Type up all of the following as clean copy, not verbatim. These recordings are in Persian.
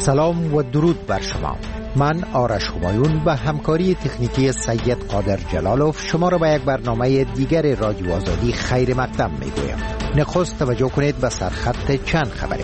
سلام و درود بر شما. من آرش همایون به همکاری تکنیکی سید قادر جلالوف شما را به یک برنامه دیگر رادیو آزادی خیر مقدم میگویم. نخست توجه کنید به سرخط چند خبر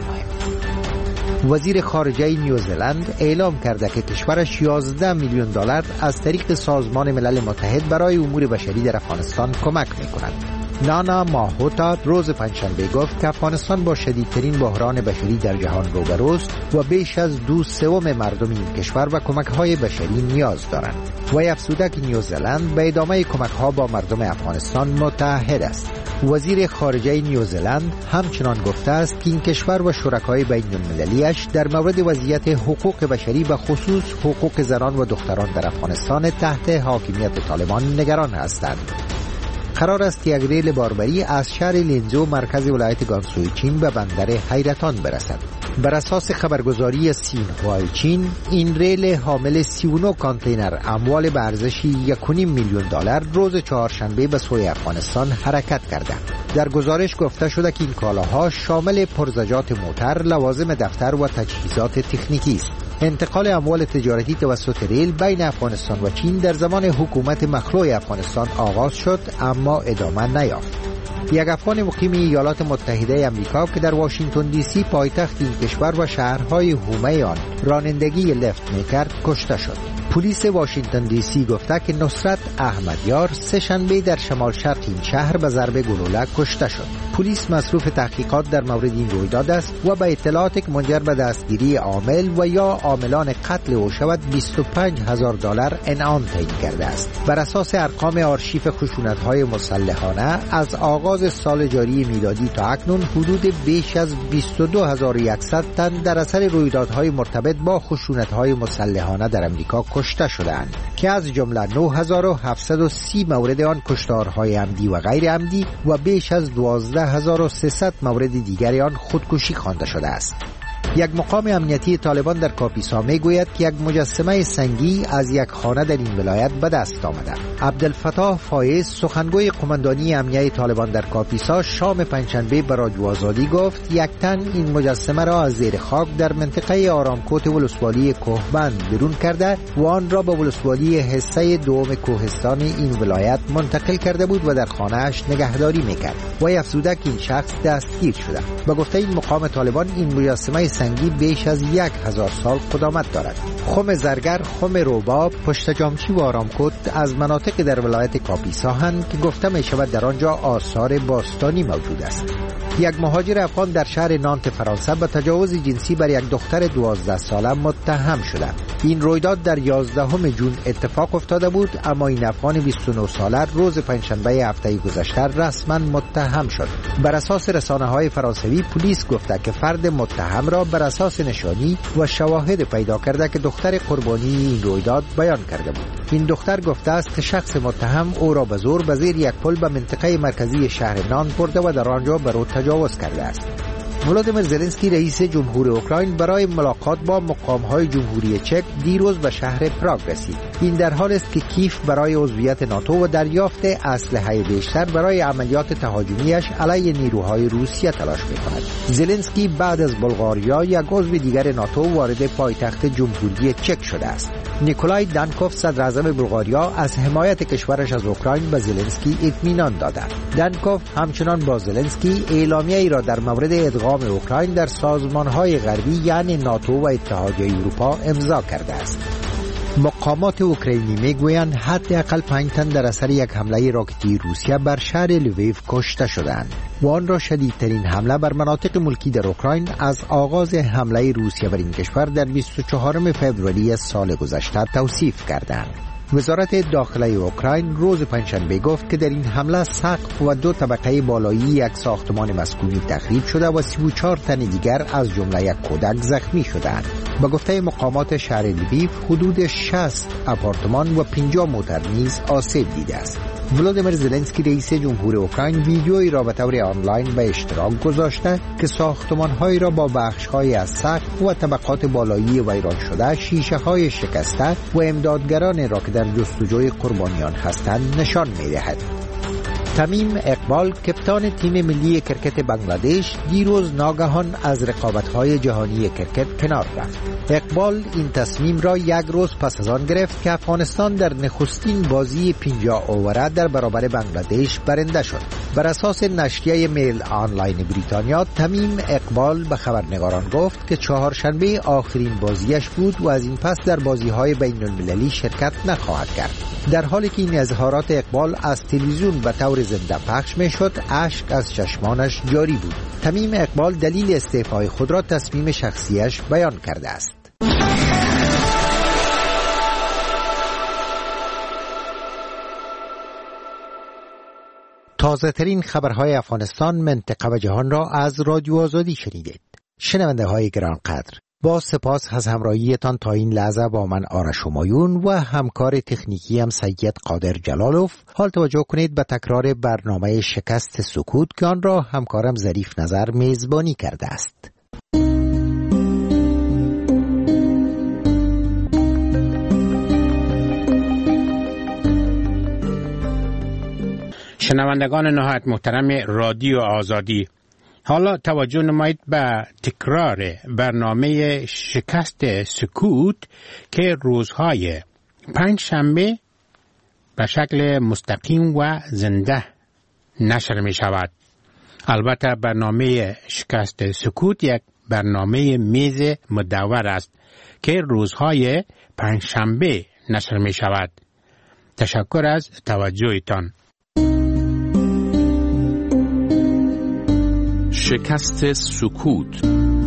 مهم. وزیر خارجه نیوزلند اعلام کرده که کشورش 11 میلیون دلار از طریق سازمان ملل متحد برای امور بشری در افغانستان کمک می‌کند. نانا ماهوتا روز پنجشنبه گفت که افغانستان با شدیدترین بحران بشری در جهان روبروست و بیش از 2/3 مردم این کشور و کمک‌های بشری نیاز دارند. و افزوده که نیوزلند به ادامه کمک‌ها با مردم افغانستان متعهد است. وزیر خارجه نیوزلند همچنان گفته است که این کشور و شرکای بین‌المللی‌اش در مورد وضعیت حقوق بشری و خصوص حقوق زنان و دختران در افغانستان تحت حاکمیت طالبان نگران هستند. قرار است که یک ریل باربری از شهر لینزو مرکز ولایت گانسوی چین به بندر حیرتان برسد. بر اساس خبرگزاری سینهوا چین، این ریل حامل 39 کانتینر اموال به ارزش 1.5 میلیون دلار روز چهارشنبه به سوی افغانستان حرکت کرده. در گزارش گفته شده که این کالاها شامل پرزجات موتر، لوازم دفتر و تجهیزات تکنیکی است. انتقال اموال تجارتی توسط ریل بین افغانستان و چین در زمان حکومت مخلوع افغانستان آغاز شد اما ادامه نیافت. یک افغان مقیم ایالات متحده آمریکا که در واشنگتن دی سی پایتخت این کشور و شهرهای حومه آن رانندگی لفت میکرد کشته شد. پلیس واشنگتن دی سی گفته که نصرت احمدیار سه‌شنبه در شمال شرق این شهر به ضرب گلوله کشته شد. پلیس مصروف تحقیقات در مورد این رویداد است و به اطلاعات که منجر به دستگیری عامل و یا عاملان قتل او شود 25,000 دلار انعام تعیین کرده است. بر اساس ارقام آرشیو خشونت‌های مسلحانه از آغاز سال جاری میلادی تا اکنون حدود بیش از 22,100 تن در اثر رویدادهای مرتبط با خشونت‌های مسلحانه در آمریکا کشته شدند که از جمله 9,730 مورد آن کشتارهای عمدی و غیر عمدی و بیش از 12,300 مورد دیگر آن خودکشی خوانده شده است. یک مقام امنیتی طالبان در کاپیسا میگوید که یک مجسمه سنگی از یک خانه در این ولایت به دست آمده. عبدالفتاح فایز سخنگوی قماندانی امنیه طالبان در کاپیسا شام پنجشنبه به رادیو آزادی گفت یک تن این مجسمه را از زیر خاک در منطقه آرامکوت ولسوالی کوهبند بیرون کرده و آن را به ولسوالی حصه دوم کوهستان این ولایت منتقل کرده بود و در خانه‌اش نگهداری میکرد. و افزوده که این شخص دستگیر شده. به گفته این مقام طالبان این مجسمه سنگی بیش از 1000 سال قدامت دارد. خم زرگر، خم روباب، پشت جامچی و آرامکوت از مناطق در ولایت کاپیسا هستند که گفته می شود در آنجا آثار باستانی موجود است. یک مهاجر افغان در شهر نانت فرانسه به تجاوز جنسی بر یک دختر 12 ساله متهم شده. این رویداد در 11 جون اتفاق افتاده بود، اما این افغان 29 ساله روز پنجشنبه هفته گذشته رسما متهم شد. بر اساس رسانه‌های فرانسوی پلیس گفته که فرد متهم را بر اساس نشانی و شواهد پیدا کرده که دختر قربانی این رویداد بیان کرده بود. این دختر گفته است که شخص متهم او را به زور به زیر یک پل به منطقه مرکزی شهر نانت برده و در آنجا بر او تجاوز کرده است. ولادیمیر زلنسکی رئیس جمهور اوکراین برای ملاقات با مقام‌های جمهوری چک دیروز به شهر پراگ رسید. این در حالی است که کیف برای عضویت ناتو و دریافت اسلحه بیشتر برای عملیات تهاجمیش علیه نیروهای روسیه تلاش می‌کند. زلنسکی بعد از بلغاریا یک عضو دیگر ناتو وارد پایتخت جمهوری چک شده است. نیکولای دانکوف صدر اعظم بلغاریا از حمایت کشورش از اوکراین به زلنسکی اطمینان داد. دانکوف همچنان با زلنسکی اعلامیه‌ای را در مورد ادغام اوکراین در سازمان‌های غربی یعنی ناتو و اتحادیه اروپا امضا کرده است. مقامات اوکراینی میگویند حداقل 5 تن در اثر یک حمله راکتی روسیه بر شهر لویو کشته شدند و آن را شدیدترین حمله بر مناطق ملکی در اوکراین از آغاز حمله روسیه بر این کشور در 24 فوریه سال گذشته توصیف کردند. وزارت داخله اوکراین روز پنجشنبه گفت که در این حمله سقف و 2 طبقه بالایی یک ساختمان مسکونی تخریب شده و 34 تن دیگر از جمله یک کودک زخمی شدند. به گفته مقامات شهر لویو حدود 60 آپارتمان و 50 موتر نیز آسیب دیده است. ولادیمیر زلنسکی رئیس جمهور اوکراین ویدیویی را به طور آنلاین به اشتراک گذاشته که ساختمان‌هایی را با بخش‌های از سقف و طبقات بالایی ویران شده، شیشه‌های شکسته و امدادگران را که در جستجوی قربانیان هستند نشان می‌دهد. تمیم اقبال کپتان تیم ملی کرکت بنگلادش دیروز ناگهان از رقابت‌های جهانی کرکت کنار رفت. اقبال این تصمیم را یک روز پس از آن گرفت که افغانستان در نخستین بازی 50 اووره در برابر بنگلادش برنده شد. بر اساس نشریه میل آنلاین بریتانیا، تمیم اقبال به خبرنگاران گفت که چهارشنبه آخرین بازیش بود و از این پس در بازی‌های بین‌المللی شرکت نخواهد کرد. در حالی که این اظهارات اقبال از تلویزیون به طور زنده پخش می‌شد، اشک از چشمانش جاری بود. تمیم اقبال دلیل استعفای خود را تصمیم شخصیش بیان کرده است. تازه ترین خبرهای افغانستان، منطقه و جهان را از رادیو آزادی شنیدید. شنونده های گرانقدر، با سپاس از همراهیتان تا این لحظه با من آرش همایون و همکار تکنیکی هم سید قادر جلالوف. حال توجه کنید به تکرار برنامه شکست سکوت که آن را همکارم ظریف نظر میزبانی کرده است. شنوندگان نهایت محترم رادیو آزادی، حالا توجه نمایید به تکرار برنامه شکست سکوت که روزهای پنجشنبه به شکل مستقیم و زنده نشر می شود. البته برنامه شکست سکوت یک برنامه میز مدور است که روزهای پنجشنبه نشر می شود. تشکر از توجهتان. شکست سکوت.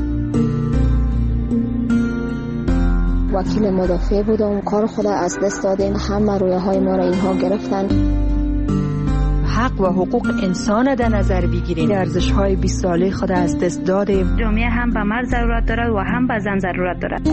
وکیل مدافع بودم، کار خود از دست دادیم، همه رویه های ما را اینها گرفتن. حق و حقوق انسان در نظر بگیریم، ارزش های 20 ساله خود از دست دادیم. جامعه هم به مرد ضرورت دارد و هم به زن ضرورت دارد.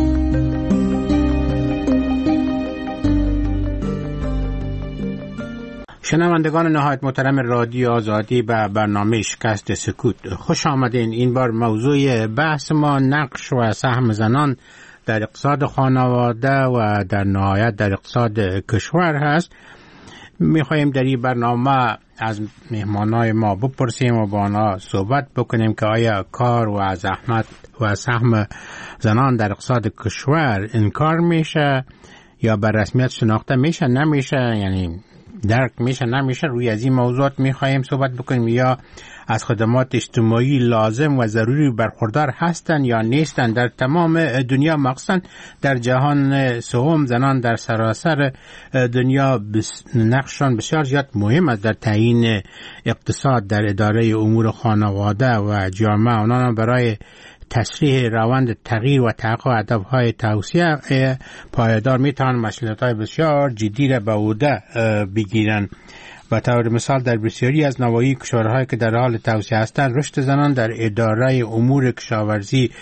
شنوندگان نهایت محترم رادیو آزادی به برنامه شکست سکوت خوش آمدین. این بار موضوع بحث ما نقش و سهم زنان در اقتصاد خانواده و در نهایت در اقتصاد کشور هست. میخواییم در این برنامه از مهمانای ما بپرسیم و با آنها صحبت بکنیم که آیا کار و زحمت و سهم زنان در اقتصاد کشور انکار میشه یا به رسمیت شناخته میشه نمیشه، یعنی درک میشه نمیشه. روی از این موضوعات میخواییم صحبت بکنیم. یا از خدمات اجتماعی لازم و ضروری برخوردار هستند یا نیستند. در تمام دنیا مخصوصا در جهان سوم زنان در سراسر دنیا نقششان بسیار زیاد مهم است در تعیین اقتصاد، در اداره امور خانواده و جامعه. آنها برای تسریع روند تغییر و تحقق هدف‌های توسعه پایدار میتوانند مسئولیت‌های بسیار جدی را به عهده بگیرند. به طور مثال در بسیاری از نواحی کشورهایی که در حال توسعه هستند، رشد زنان در اداره امور کشاورزی،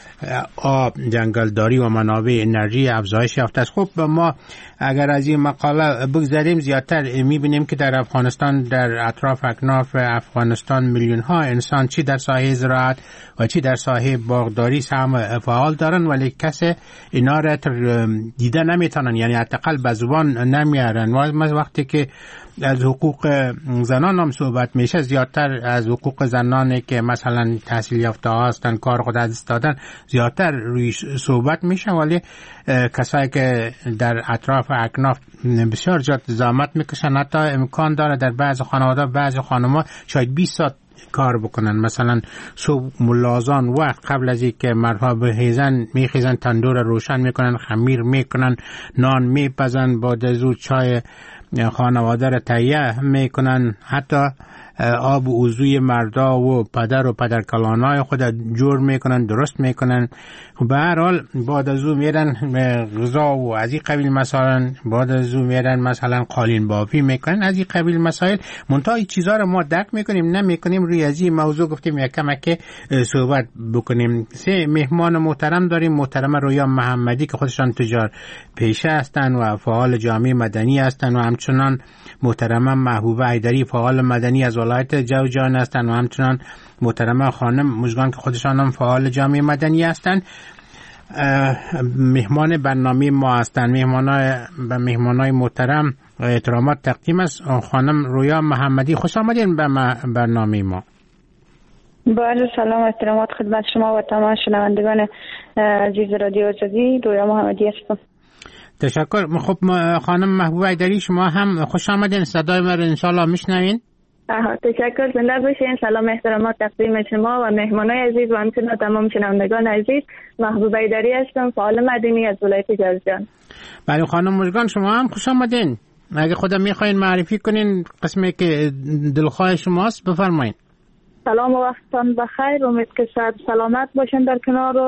آب، جنگلداری و منابع انرژی افزایش یافته است. خب ما اگر از این مقاله بگذاریم زیادتر میبینیم که در افغانستان، در اطراف اکناف افغانستان میلیون ها انسان چی در ساحه زراعت و چی در ساحه باغداری سهم فعال دارن، ولی کسی اینا را دیده نمیتونن، یعنی حداقل به زبان نمیارن. و وقتی که از حقوق زنان هم صحبت میشه، زیادتر از حقوق زنانی که مثلا تحصیل یافته هستن، کار خود از دست دادن، زیادتر روی صحبت میشه، ولی کسایی که در اطراف اکناف بسیار زیاد زحمت میکشن، حتی امکان داره در بعض خانواده، بعض خانم‌ها شاید 20 ساعت کار بکنن. مثلا صبح ملازان وقت قبل از اینکه مردها میخیزن تندور روشن میکنن، خمیر میکنن، نان میپزن، بعد از اون چای خانواده را تهیه میکنن، حتی آب و وضوی مردا و پدر و پدرکلانای خود جور میکنن، درست میکنن. به هر حال بعد از اون میرن غذا و از این قبیل مسائل، بعد از اون میرن مثلا قالین بافی میکنن، از این قبیل مسائل. منتها این چیزا رو ما درک میکنیم نمیکنیم. روی از این موضوع گفتیم یک کمک صحبت بکنیم. سه مهمان محترم داریم. محترم رویا محمدی که خودشان تجار پیشه هستن و فعال جامعه مدنی هستن، و همچنان محترم محبوبه حیدری فعال مدنی از ولایت جوزجان هستند، و همچنان محترم خانم مژگان که خودشان هم فعال جامعه مدنی هستند. مهمان برنامه ما هستند. مهمانای محترم احترامات تقدیم است. خانم رویا محمدی، خوش آمدین به برنامه ما. بله، سلام، احترامات خدمت شما و تمام شنوندگان عزیز رادیو آزادی. رویا محمدی هستم. تشکر. خب خانم محبوبه ایدری، شما هم خوش آمدین، صدای ما رو انشالله میشنوین. تشکر، زنده باشین. سلام احترامات تقدیم شما و مهمانای عزیز و همچنین تمام شنوندگان عزیز. محبوبه ایدری هستم، فعال مدنی از ولایت جوزجان. بله خانم مژگان، شما هم خوش آمدین. اگه خودم میخواین معرفی کنین قسمی که دلخواه شماست بفرمایین. سلام و وقتتان بخیر. امید که صحت سلامت باشین در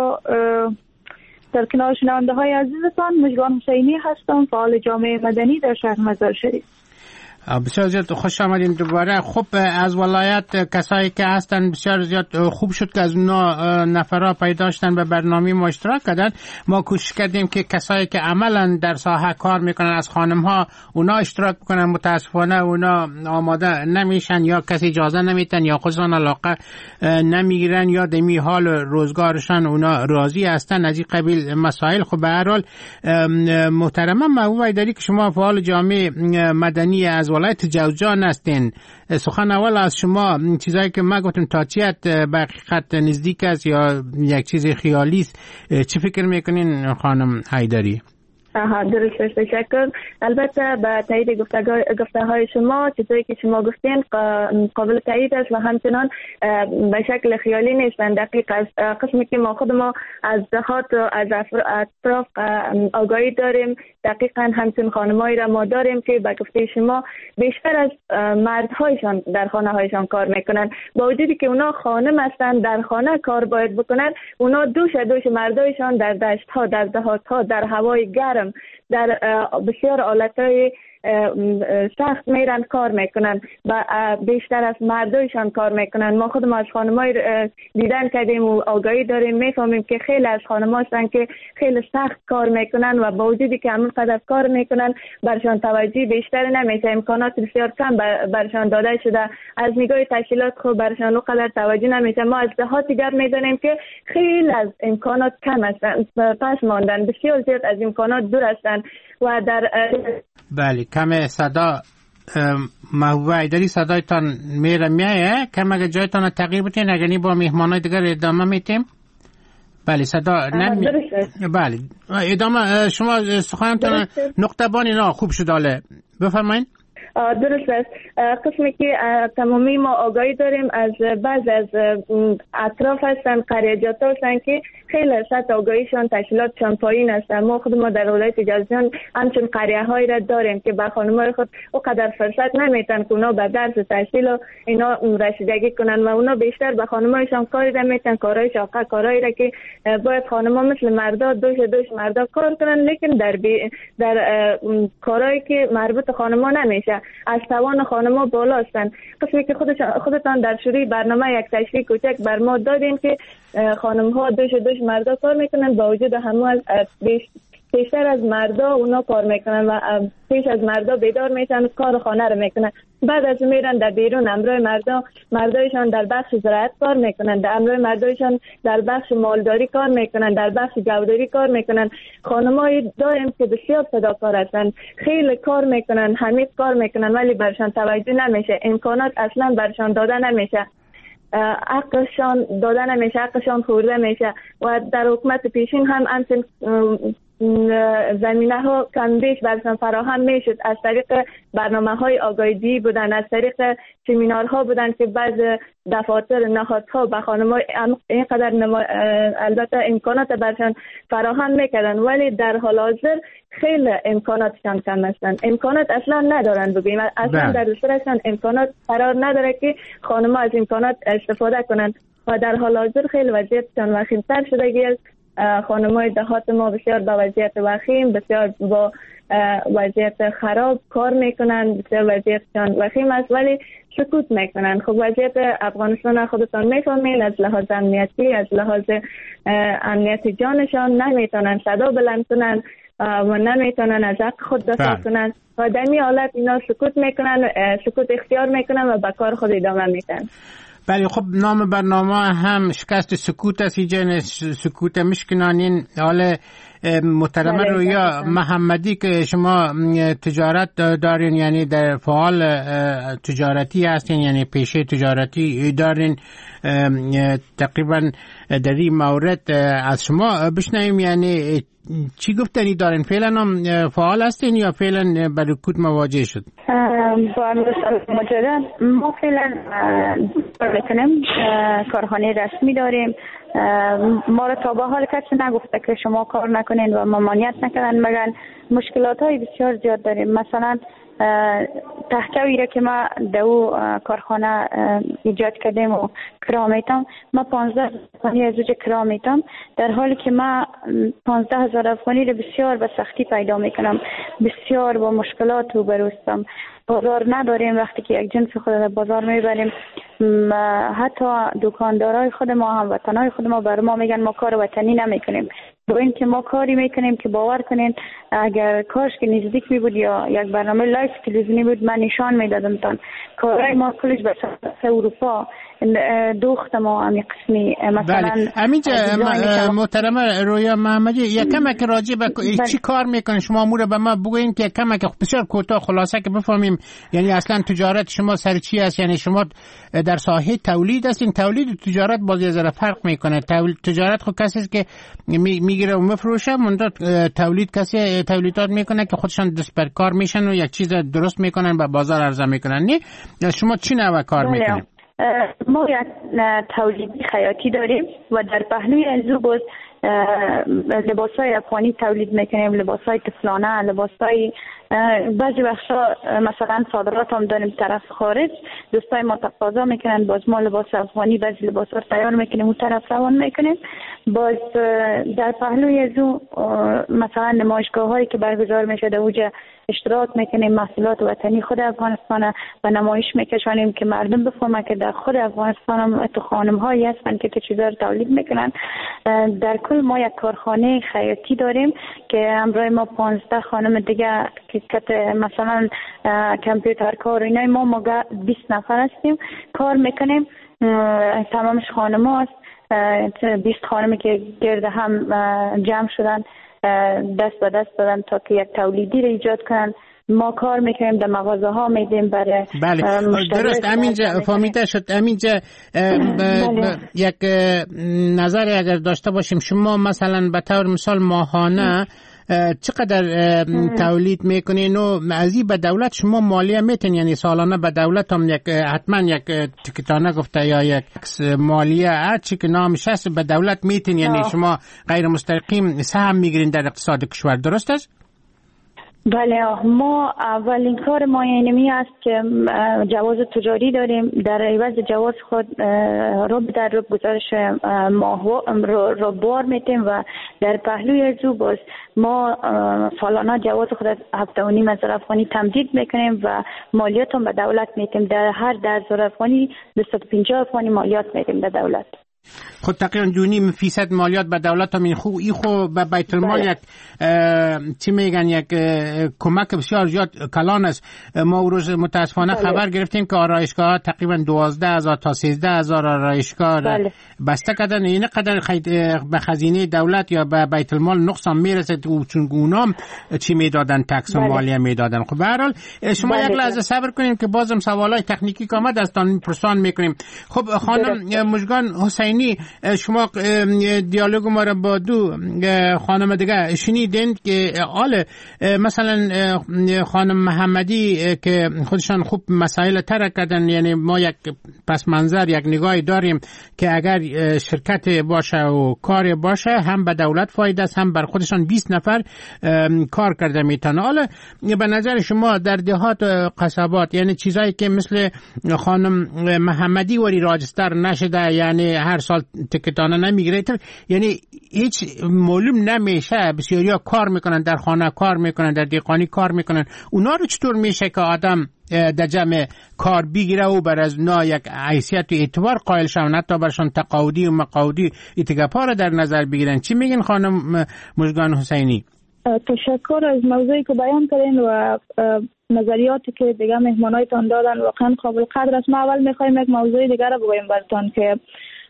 کنار شنونده های عزیزتان. مژگان حسینی هستم، فعال جامعه مدنی در شهر مزار شریف. بسیار زیاد خوش آمدین دوباره. خب از ولایت کسایی که هستن بسیار زیاد خوب شد که از اونا نفرها پیدا شدن به برنامه ما اشتراک کردن. ما کوشش کردیم که کسایی که عملا در ساحه کار میکنن از خانم ها اونا اشتراک بکنن. متاسفانه اونا آماده نمیشن یا کسی اجازه نمیتن یا خودشان علاقه نمیگیرن یا دمی حال روزگارشان اونا راضی هستن از این قبیل مسائل. خب به هر حال محترمه محبوبه ایدری که شما فعال جامعه مدنی از ولایت جوزجان هستین، سخن اول از شما چیزایی که ما گفتم تا چیت به حقیقت نزدیک است یا یک چیز خیالی است، چی فکر میکنین خانم حیدری؟ درست، تشکر. البته به تایید گفته های شما چیزایی که شما گفتین قابل تایید است و همچنان به شکل خیالی نیستن، دقیق است. قسمی که ما خود ما از دهات و از اطراف آگاهی داریم، دقیقا همچنین خانمایی را ما داریم که به گفته شما بیشتر از مردهایشان در خانه هایشان کار میکنن. با وجودی که اونا خانم هستن، در خانه کار باید بکنن، اونا دوش مردایشان در دشت ها، در دهات ها، در هوای گرم، در بسیار حالتهای سخت میرن کار میکنن و بیشتر از مردایشان کار میکنن. ما خودم از خانمای دیدن کردیم و آگاهی داریم، میفهمیم که خیلی از خانم‌ها هستن که خیلی سخت کار میکنن و با وجودی که همون قدر کار میکنن برشان توجه بیشتر نمیشه، امکانات بسیار کم برشان داده شده، از نگاه تشکیلات خوب برشان اونقدر توجه نمیشه. ما از دهات دیگر میدونیم که خیلی از امکانات کم هستن، پس ماندن، بسیار زیاد از امکانات دور هستن و در بله کم صدا محبوبه ایدری صدایتان میایه کم اگه جایتان تغییر بتین اگه با مهمانای دیگر ادامه میتیم. بله صدا بله ادامه شما سخنتان نقطه بانی خوب شد. حاله بفرمایید. درست است. قسمی که تمامی ما آگاهی داریم از بعض از اطراف هستن، قریجات هستن که خیلی سطح آگاهیشان تشکیلاتشان پایین هستن. ما خود ما در ولایت جوزجان همچون قریه هایی را داریم که به خانم‌های خود اونقدر فرصت نمیتن که اونا به درس تحصیل و اینا رسیدگی کنن و اونا بیشتر به خانم‌هایشان کاری را میتن، کارهای شاقه، کارهایی را که باید خانم‌ها مثل مردا دوش مردا کار کنن، لیکن در کارهایی که مربوط خانم‌ها نمیشه، از توان خانم‌ها بالا هستند. قسمی که خودتان در شروع برنامه یک تشریح کوچک بر ما دادین که خانم‌ها دوش مردا کار میکنن، با وجود همه بیشتر از مردا اونا کار میکنن و پیش از مردا بیدار میشن و کار خانه رو میکنن. بعد از میرن در بیرون امروی مردایشان در بخش زراعت کار میکنن، در امروی مردایشان در بخش مالداری کار میکنن، در بخش گوداری کار میکنن. خانمایی داریم که بسیار فداکار هستن، خیلی کار میکنن، حمیق کار میکنن، ولی برشان توجه نمیشه، امکانات اصلا برشان داده نمیشه، حقشان داده نمیشه، حقشان خورده میشه و در حکومت پیشین هم همچنین زمینه ها کم بیش برشان فراهم میشد. از طریق برنامه های آگاهی بودن، از طریق سمینارها بودن که بعض دفاتر نهادها به خانم‌ها اینقدر البته امکانات برشان فراهم میکردن، ولی در حال حاضر خیلی امکاناتشان کم هستن، امکانات اصلا ندارن. بگیم اصلا در دسترشان امکانات قرار نداره که خانم‌ها از امکانات استفاده کنن و در حال حاضر خیلی وضعیتشان وخیم‌تر شده است. خانم‌های دهات ما بسیار با وضعیت وخیم، بسیار با وضعیت خراب کار میکنن، بسیار وضعیتشان وخیم است ولی سکوت میکنن. خب وضعیت افغانستان خودتان میفهمین، از لحاظ امنیتی، از لحاظ امنیت جانشان نمیتونن صدا بلند کنن و نمیتونن از حق خود دفاع کنن و در این حالت اینا سکوت میکنن، سکوت اختیار میکنن و به کار خود ادامه میدن. بله خب نام برنامه هم شکست سکوت است، اینجا سکوت مشکنانین. حالا محترمه رویا محمدی که شما تجارت دارین، یعنی در فعال تجارتی هستین، یعنی پیشه تجارتی دارین، تقریبا در این مورد از شما بشنویم، یعنی چی گفتنی دارین؟ فعلا هم فعال هستین یا فعلا با رکود مواجه شد؟ با مجرد ما فعلا میکنیم، کارخانه رسمی داریم. ما را تا به حال کسی نگفته که شما کار نکنین و ممانعت نکنن، مگر مشکلات های بسیار زیاد داریم. مثلا تحکوی را که ما دو کارخانه ایجاد کردیم و کرا میتم، ما 15 افغانی از اوج کرا میتم، در حالی که ما 15,000 افغانی را بسیار به سختی پیدا میکنم، بسیار با مشکلات روبروستم. بازار نداریم، وقتی که یک جنس خود را بازار میبریم، حتی دکاندارای خود ما، هموطنای خود ما بر ما میگن ما کار وطنی نمیکنیم، با این که ما کاری میکنیم که باور کنین اگر کارش که نزدیک می بود یا یک برنامه لایف تلویزیونی بود من نشان میدادم تان کارهای ما کلش به اروپا دوخت ما امی قسمی. مثلا همینجا محترمه رویا محمدی یک کمک راجع به چی کار میکنین شما؟ امور به ما بگوین که کمک بسیار کوتاه خلاصه که بفهمیم، یعنی اصلا تجارت شما سر چی است؟ یعنی شما در ساحه تولید هستین؟ تولید و تجارت باز یه ذره فرق میکنه. تجارت خود کسی است که میگیره و میفروشه، منتها تولید کسی تولیدات میکنه که خودشان دست بر کار میشن و یک چیز درست میکنن و بازار عرضه میکنن. نه شما چی نوع کار میکنین؟ ما یک تولیدی خیاطی داریم و در پهلوی ازو باز لباسای افغانی تولید میکنیم، لباسای طفلانه، لباسای بعضی وقتا مثلا صادرات هم داریم طرف خارج، دوستای ما تقاضا میکنن باز ما لباس افغانی بعضی لباسا رو تیار میکنیم اون طرف روان میکنیم. باز در پهلوی ازو مثلا نمایشگاه هایی که برگزار میشه در اوجه اشتراک میکنیم، محصولات وطنی خود افغانستان و نمایش میکشانیم که مردم بفهمن که در خود افغانستان هم تو خانم هایی هستن که چیزا رو تولید میکنن. در کل ما یک کارخانه خیاطی داریم که همراه ما 15 خانم دیگه که مثلا کامپیوتر کار اینا ما 20 نفر هستیم کار میکنیم. تمامش خانم هست، 20 خانمی که گرد هم جمع شدن دست به دست دادن تا که یک تولیدی رو ایجاد کنن. ما کار میکنیم در مغازه ها میدیم برای بله درست. همینجا فهمیده شد. همینجا یک نظری اگر داشته باشیم، شما مثلا به طور مثال ماهانه چقدر تولید میکنین و از این به دولت شما مالیه میتین؟ یعنی سالانه به دولت هم حتما یک تکتانه گفته یا یک مالیه هر چی که نامش هست به دولت میتین، یعنی شما غیر مستقیم سهم میگیرین در اقتصاد کشور، درست است؟ بله، ما اولین کار ما اینمی است که جواز تجاری داریم. در عوض جواز خود رب در رب گزارش رو بار میتیم و در پهلوی ازو باز ما سالانه جواز خود 7,500 افغانی تمدید میکنیم و مالیات هم به دولت میتیم. در هر 10,000 افغانی 250 افغانی مالیات میتیم به دولت. خود تقریبا 2.5% مالیات به دولت هم این خو به بیت المال یک چی میگن یک کمک بسیار زیاد کلان است. ما روز متاسفانه خبر گرفتیم که آرایشگاه تقریبا 12,000 تا 13,000 آرایشگاه بسته کردن. این قدر به خزینه دولت یا به بیت المال نقصان میرسه چون اونام چی میدادن، تکس و مالیه میدادن. خب به هر حال شما یک لحظه صبر کنیم که بازم سوالای تکنیکی که آمد از تان پرسان میکنیم. خب خانم مژگان حسینی، شما دیالوگ ما را با دو خانم دیگه شنیدین که مثلا خانم محمدی که خودشان خوب مسائل طرح کردن، یعنی ما یک پس منظر یک نگاهی داریم که اگر شرکت باشه و کار باشه هم به دولت فایده است هم بر خودشان 20 نفر کار کرده میتونه. حالا به نظر شما در دهات قصبات یعنی چیزایی که مثل خانم محمدی وری راجستر نشده، یعنی هر سال تکتانه نمیگیره، یعنی هیچ معلوم نمیشه، بسیاریا کار میکنن در خانه، کار میکنن در دیقانی، کار میکنن، اونا رو چطور میشه که آدم در جمع کار بگیره و بر از اونا یک حیثیت و اعتبار قائل شون، حتی برشان تقاعدی و مقاعدی اتگاپا رو در نظر بگیرن؟ چی میگن خانم مژگان حسینی؟ تشکر از موضوعی که بیان کردین و نظریاتی که دیگه مهمانایتان دادن واقعا قابل قدر است. ما اول میخوایم یک موضوع دیگر رو بگویم براتون که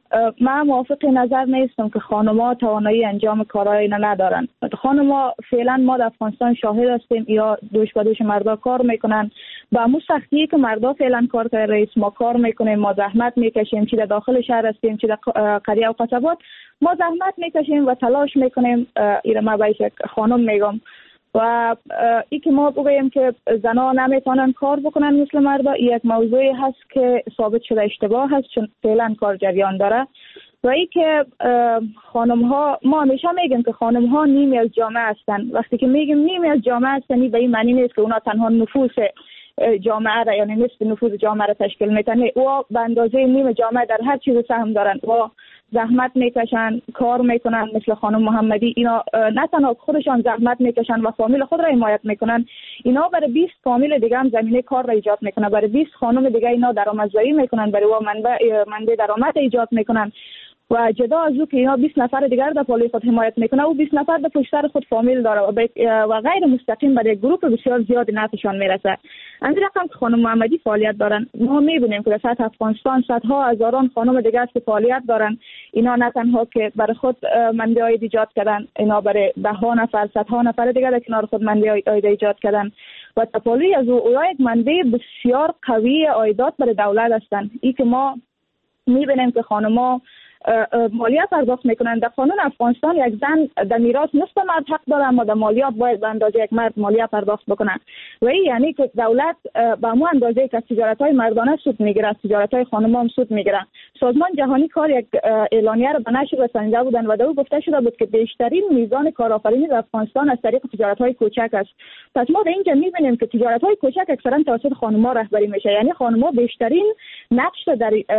من موافق نظر نیستم که خانم‌ها توانایی انجام کارهای ندارن. خانم‌ها فعلا ما در افغانستان شاهد هستیم یا دوش به دوش مردا کار میکنن. با مو سختی که مردا فعلا کار کرده رئیس ما کار میکنیم، ما زحمت میکشیم، چه در داخل شهر هستیم چه در قریه و قصبات ما زحمت میکشیم و تلاش میکنیم. ایره ما باید خانم میگم و ای که ما بگوییم که زنها نمیتونن کار بکنن مثل مردا، یک موضوعی هست که ثابت شده اشتباه هست چون فعلا کار جریان داره. و ای که خانم ها، ما همیشه میگیم که خانم ها نیمی از جامعه هستن. وقتی که میگیم نیمی از جامعه هستن به این معنی نیست که اونا تنها نفوس جامعه را یعنی نصف نفوذ جامعه را تشکیل میتن. و به اندازه نیم جامعه در هر چیز سهم دارن و زحمت میکشن، کار میکنن. مثل خانم محمدی اینا نه تنها خودشان زحمت میکشن و فامیل خود را حمایت میکنن، اینا برای 20 فامیل دیگه هم زمینه کار را ایجاد میکنن، برای 20 خانم دیگه اینا درآمدزایی میکنن، برای و منبع درآمد ایجاد میکنن. و جدا از او که اینا 20 نفر دیگر در پالوی خود حمایت میکنه و 20 نفر در پشت سر خود فامیل داره و غیر مستقیم برای گروه بسیار زیادی نفعشان میرسه. از این رقم که خانم محمدی فعالیت دارن، ما میبینیم که در سطح افغانستان صدها هزاران خانم دیگر که فعالیت دارن. اینا نه تنها که برای خود منبع عاید ایجاد کردن، اینا برای ده ها نفر صدها نفر دیگر در کنار خود منبع عاید ایجاد کردن و تپالی از او یک منبع بسیار قوی عایدات برای دولت هستند. این که ما میبینیم که خانم‌ها مالیات پرداخت میکنن. در قانون افغانستان یک زن در میراث نصف مرد حق داره، اما در مالیات باید به اندازه یک مرد مالیات پرداخت بکنن. و این یعنی که دولت به مو اندازه که تجارت‌های مردانه سود میگیره، تجارت‌های خانم‌ها هم سود میگیرن. سازمان جهانی کار یک اعلامیه را به نشر رسانیده بودن و در او گفته شده بود که بیشترین میزان کارآفرینی در افغانستان از طریق تجارت‌های کوچک است. پس ما در اینجا می‌بینیم که تجارت‌های کوچک اکثرا توسط خانم‌ها رهبری میشه، یعنی خانم‌ها بیشترین نقش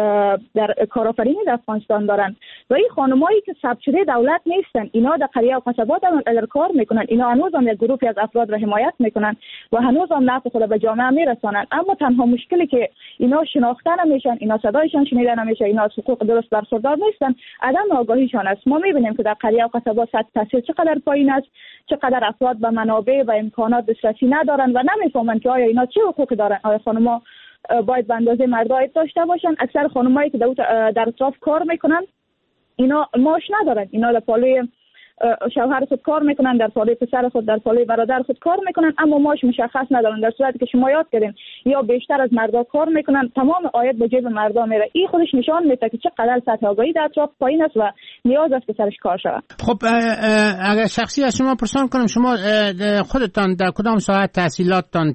در کارآفرینی در افغانستان دارن. و این خانمایی که ثبت شده دولت نیستن، اینا در قریه و قصبات هم اگر کار میکنن، اینا هنوز هم یک گروهی از افراد را حمایت میکنن و هنوز هم نفع خود به جامعه میرسانن. اما تنها مشکلی که اینا شناخته نمیشن، اینا صدایشان شنیده نمیشه، اینا از حقوق درست برخوردار نیستن، عدم آگاهیشان است. ما میبینیم که در قریه و قصبات سطح تحصیل چقدر پایین است، چقدر افراد به منابع و امکانات دسترسی ندارن و نمیفهمن که آیا اینا چه حقوقی دارن، آیا خانم‌ها باید به اندازه مردا داشته باشن. اکثر خانمایی که در اطراف کار میکنن اینا معاش ندارن، اینا در پالوی شوهر خود کار میکنن، در پالوی پسر خود، در پالوی برادر خود کار میکنن، اما معاش مشخص ندارن. در صورتی که شما یاد کردین یا بیشتر از مردا کار میکنن، تمام عاید به جیب مردا میره. این خودش نشان میده که چقدر سطح آگاهی در اطراف پایین است و نیاز است که سرش کار شود. خب اگر شخصی از شما پرسان کنم، شما خودتان در کدام ساحه تحصیلاتتان،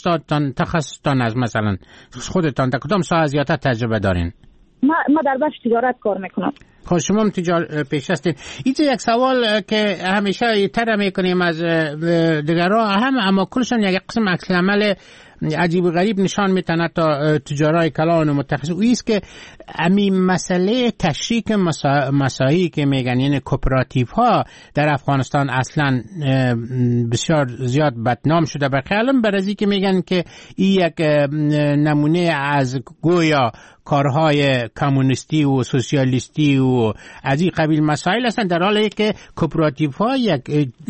تخصصتان از مثلا خودتان در کدام ساحه زیادتر تجربه دارین؟ ما در بخش تجارت کار میکنم. خب شما هم پیش هستین. اینجا یک سوال که همیشه تر میکنیم از دیگرها اما کلشان یک قسم عکس العمل عجیب و غریب نشان میتونه تا تجارای کلان و متخصص. او است که امی مسئله تشریک مساعی که میگن، یعنی کوپراتیو ها در افغانستان اصلا بسیار زیاد بدنام شده. بخیالم برازی که میگن که این یک نمونه از گویا کارهای کمونیستی و سوسیالیستی و از این قبیل مسائل هستند، در حالی که کوپراتیو ها یک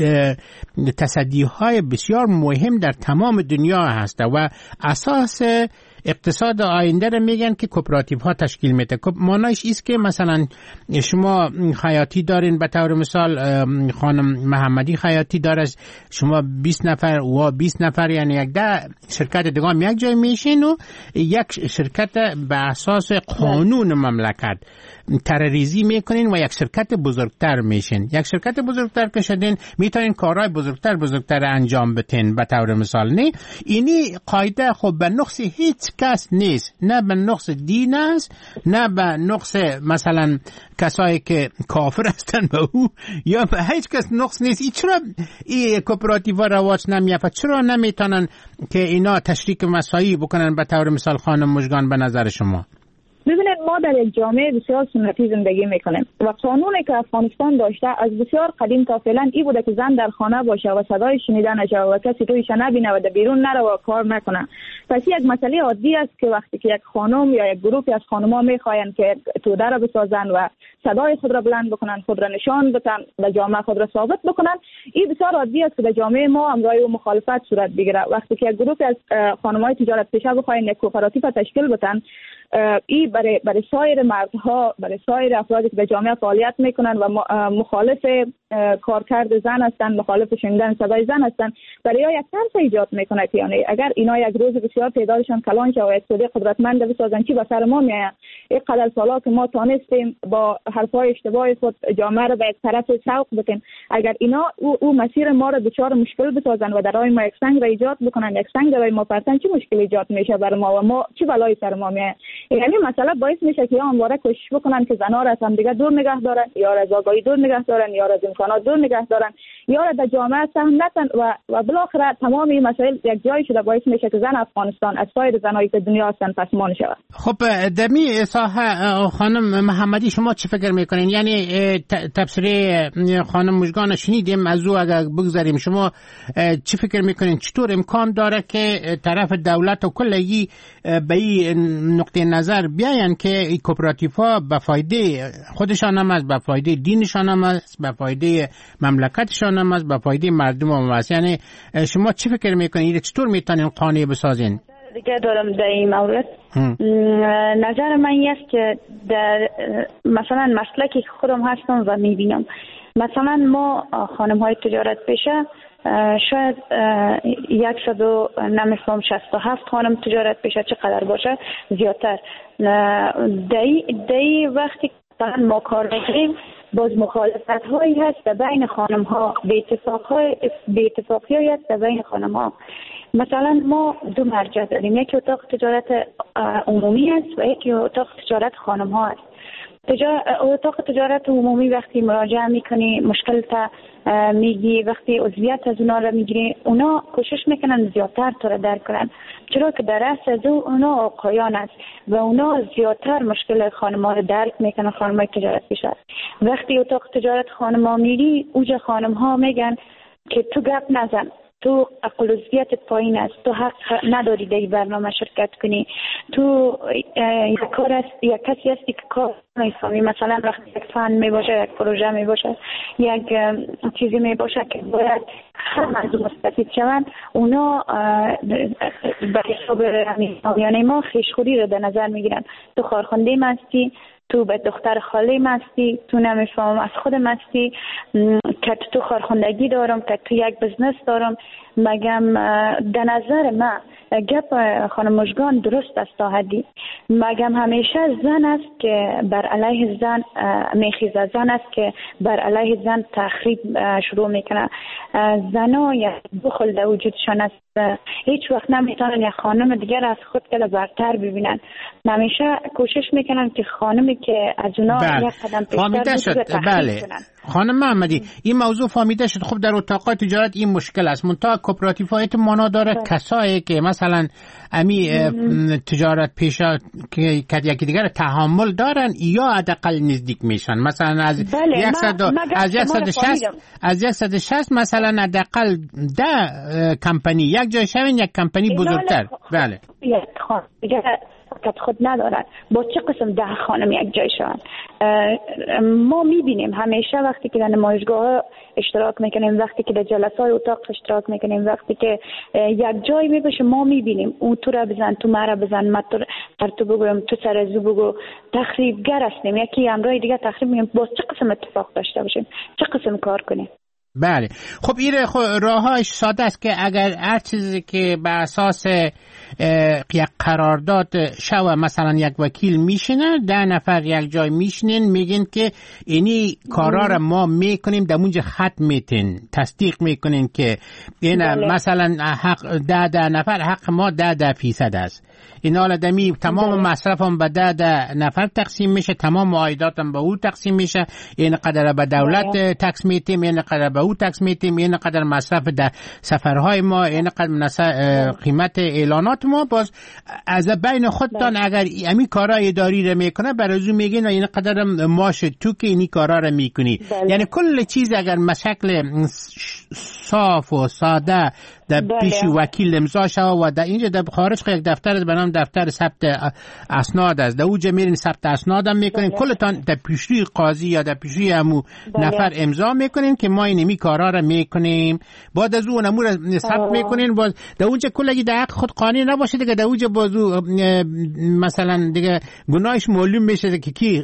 تصدی های بسیار مهم در تمام دنیا هست و اساس اقتصاد آینده رو میگن که کوپراتیو ها تشکیل میده. معنیش است که مثلا شما خیاطی دارین، به طور مثال خانم محمدی خیاطی داره، شما 20 نفر و 20 نفر، یعنی یک ده شرکت دیگه هم یک جای میشین و یک شرکت به اساس قانون مملکت ترریزی میکنین و یک شرکت بزرگتر میشین. یک شرکت بزرگتر که شدین میتونین کارهای بزرگتر انجام بدین. به طور مثال نه اینی قاعده خب به نقص هیچ کس نیست، نه به نقص دین است، نه به نقص مثلا کسایی که کافر هستن به او، یا به هیچ کس نقص نیست. چرا این کوپراتیو رواج نمیافت؟ چرا نمیتونن که اینا تشریک مساعی بکنن به طور مثال خانم مژگان به نظر شما؟ ببینید ما در یک جامعه بسیار سنتی زندگی میکنیم و قانونی که افغانستان داشته از بسیار قدیم تا فعلا این بوده که زن در خانه باشه و صدای شنیده نشه و کسی رویش نبینه و در بیرون نره و کار نکنه. پس یک مسئله عادی است که وقتی که یک خانم یا یک گروهی از خانم‌ها میخواین که توده را بسازن و صدای خود را بلند بکنن، خود را نشان بدن، در جامعه خود را ثابت بکنن، این بسیار عادی است که در جامعه ما همراه و مخالفت صورت بگیره. وقتی که یک گروهی از خانم‌های تجارت پیشه بخواین یک کوپراتیو تشکیل بدن، این برای سایر مردها، برای سایر افرادی که در جامعه فعالیت میکنن و مخالف کارکرد زن هستن، مخالف شنیدن صدای زن هستن، برای یک ترس ایجاد میکنه که یعنی اگر اینا یک روز بسیار تعدادشان کلان شه و یک توده قدرتمند بسازن چی به سر ما میآید. این قدر سالا که ما تانستیم با حرفای اشتباه خود جامعه رو به یک طرف سوق بکنیم، اگر اینا او مسیر ما رو دچار مشکل بسازن و در راه ما یک سنگ را ایجاد بکنن، یک سنگ برای ما پرتن، چه مشکلی ایجاد میشه برای ما و ما چه بلایی سر ما میآید. یعنی مثلا باعث میشه که همواره کوشش بکنن که زنا را از هم دیگه دور نگه دارن، یا از آگاهی دور نگه دارن، یا از امکانات دور نگه دارن، یا در جامعه سهم نتن و بالاخره تمام این مسائل یک جایی شده باعث میشه که زن افغانستان از سایر زنایی که دنیا هستن پسماند شود. خب دمی ساحه خانم محمدی شما چه فکر میکنین؟ یعنی تبصره خانم مژگان شنیدیم، از او اگر بگذاریم شما چه فکر میکنین؟ چطور امکان داره که طرف دولت و کلگی به این نقطه نظر بیاین که این کوپراتیف‌ها به فایده خودشان هم است، به فایده دینشان هم است، به فایده مملکتشان هم است، به فایده مردم هم است؟ یعنی شما چه فکر میکنین؟ چطور میتونین قانع بسازین؟ دیگه دارم در این مورد نظر من است که در مثلا مسلکی که خودم هستم و میبینم، مثلا ما خانم های تجارت پیشه شاید 167 خانم تجارت پیشه چقدر باشه زیادتر، در وقتی ما کار میکنیم باز مخالفت هایی هست بین خانم ها، به اتفاقی هست بین خانم ها. مثلا ما دو مرجع داریم، یکی اتاق تجارت عمومی است و یکی اتاق تجارت خانم ها است. اتاق تجارت عمومی وقتی مراجعه میکنی مشکل تا میگی، وقتی عضویت از اونا را میگیری، اونا کوشش میکنن زیادتر تو را درک کنن، چرا که در اصل اونا آقایان است و اونا زیادتر مشکل خانم‌ها را درک میکنن. خانم‌های تجارت پیشه وقتی اتاق تجارت خانم‌ها میری، اوجا خانم‌ها میگن که تو گپ نزن، تو عضویتت پایین است، تو حق نداری در این برنامه شرکت کنی، تو یک کار است، یک کسی هستی که کار میفهمی. مثلا وقتی یک فن می باشه، یک پروژه می باشه، یک چیزی می باشه که باید همه از مستفید شوند، اونا به حساب یعنی ما خویشخوری رو در نظر می گیرن. تو کارخانده مستی، تو به دختر خاله مستی، تو نمیفهمم از خود مستی که تو کارخوندگی دارم، که تو یک بزنس دارم. مگم در نظر من گپ خانم مژگان درست است تا حدی. مگم همیشه زن است که بر علیه زن میخیزه، زن است که بر علیه زن تخریب شروع میکنه. زنا یک بخل در وجودشان است، هیچ وقت نمیتونن یک خانم دیگر از خود کلا برتر ببینن. همیشه کوشش میکنن که خانمی که از اونا یک قدم پیشتر بود تخریب کنن. خانم محمدی این موضوع فهمیده شد. خب در اتاقای تجارت این مشکل است، منتها کوپراتیف‌های مانا داره کسایی که مثلا امی تجارت پیشه که یکی دیگر تحمل دارن یا حداقل نزدیک میشن. مثلا از 160 مثلا حداقل 10 کمپانی یک جای شوین، یک کمپانی بزرگتر. بله خود ندارن با چه قسم 10 خانم یک جای شوند. ما میبینیم همیشه وقتی که در نمایشگاه اشتراک میکنیم، وقتی که در جلسات اتاق اشتراک میکنیم، وقتی که یک جای میبشه ما میبینیم اون تو را بزن، تو مرا بزن، من تو بگویم، تو سر زو بگو. تخریبگر هستیم، یکی امرای دیگه تخریب میکنیم. با چه قسم اتفاق داشته باشیم، چه قسم کار کنیم. بله خب این راهش ساده است که اگر هر چیزی که به اساس یک قرارداد شوه، مثلا یک وکیل میشینه، 10 نفر یک جای میشینن، میگن که اینی کارا را ما میکنیم، در اونجا خط میتین تصدیق میکنین که این مثلا حق 10 نفر حق ما 10% است. این حالا دمی تمام مصرف هم به 10 نفر تقسیم میشه، تمام عایدات هم به او تقسیم میشه. این قدر به دولت تکس میتیم، این قدر به او تکس میتیم، این قدر مصرف در سفرهای ما، این قدر قیمت اعلانات ما. باز از بین خودتان اگر امی کارا اداری رو میکنه برازو میگین و این قدر ماش تو که اینی کارا رو میکنی. یعنی کل چیز اگر مشکل صاف و ساده در پیش وکیل امضا شود و در اینجا در خارج یک دفتر به نام دفتر ثبت اسناد است، در اونجا میرین ثبت اسناد هم میکنین، کلتان در پیشروی قاضی یا در پیشروی همو نفر امضا میکنین که ما اینمی کارا را میکنیم. بعد از اون امور ثبت میکنین، باز در اونجا کلگی در حق خود قانونی نباشه دیگه، در اونجا بازو مثلا دیگه گناهش معلوم میشه که کی.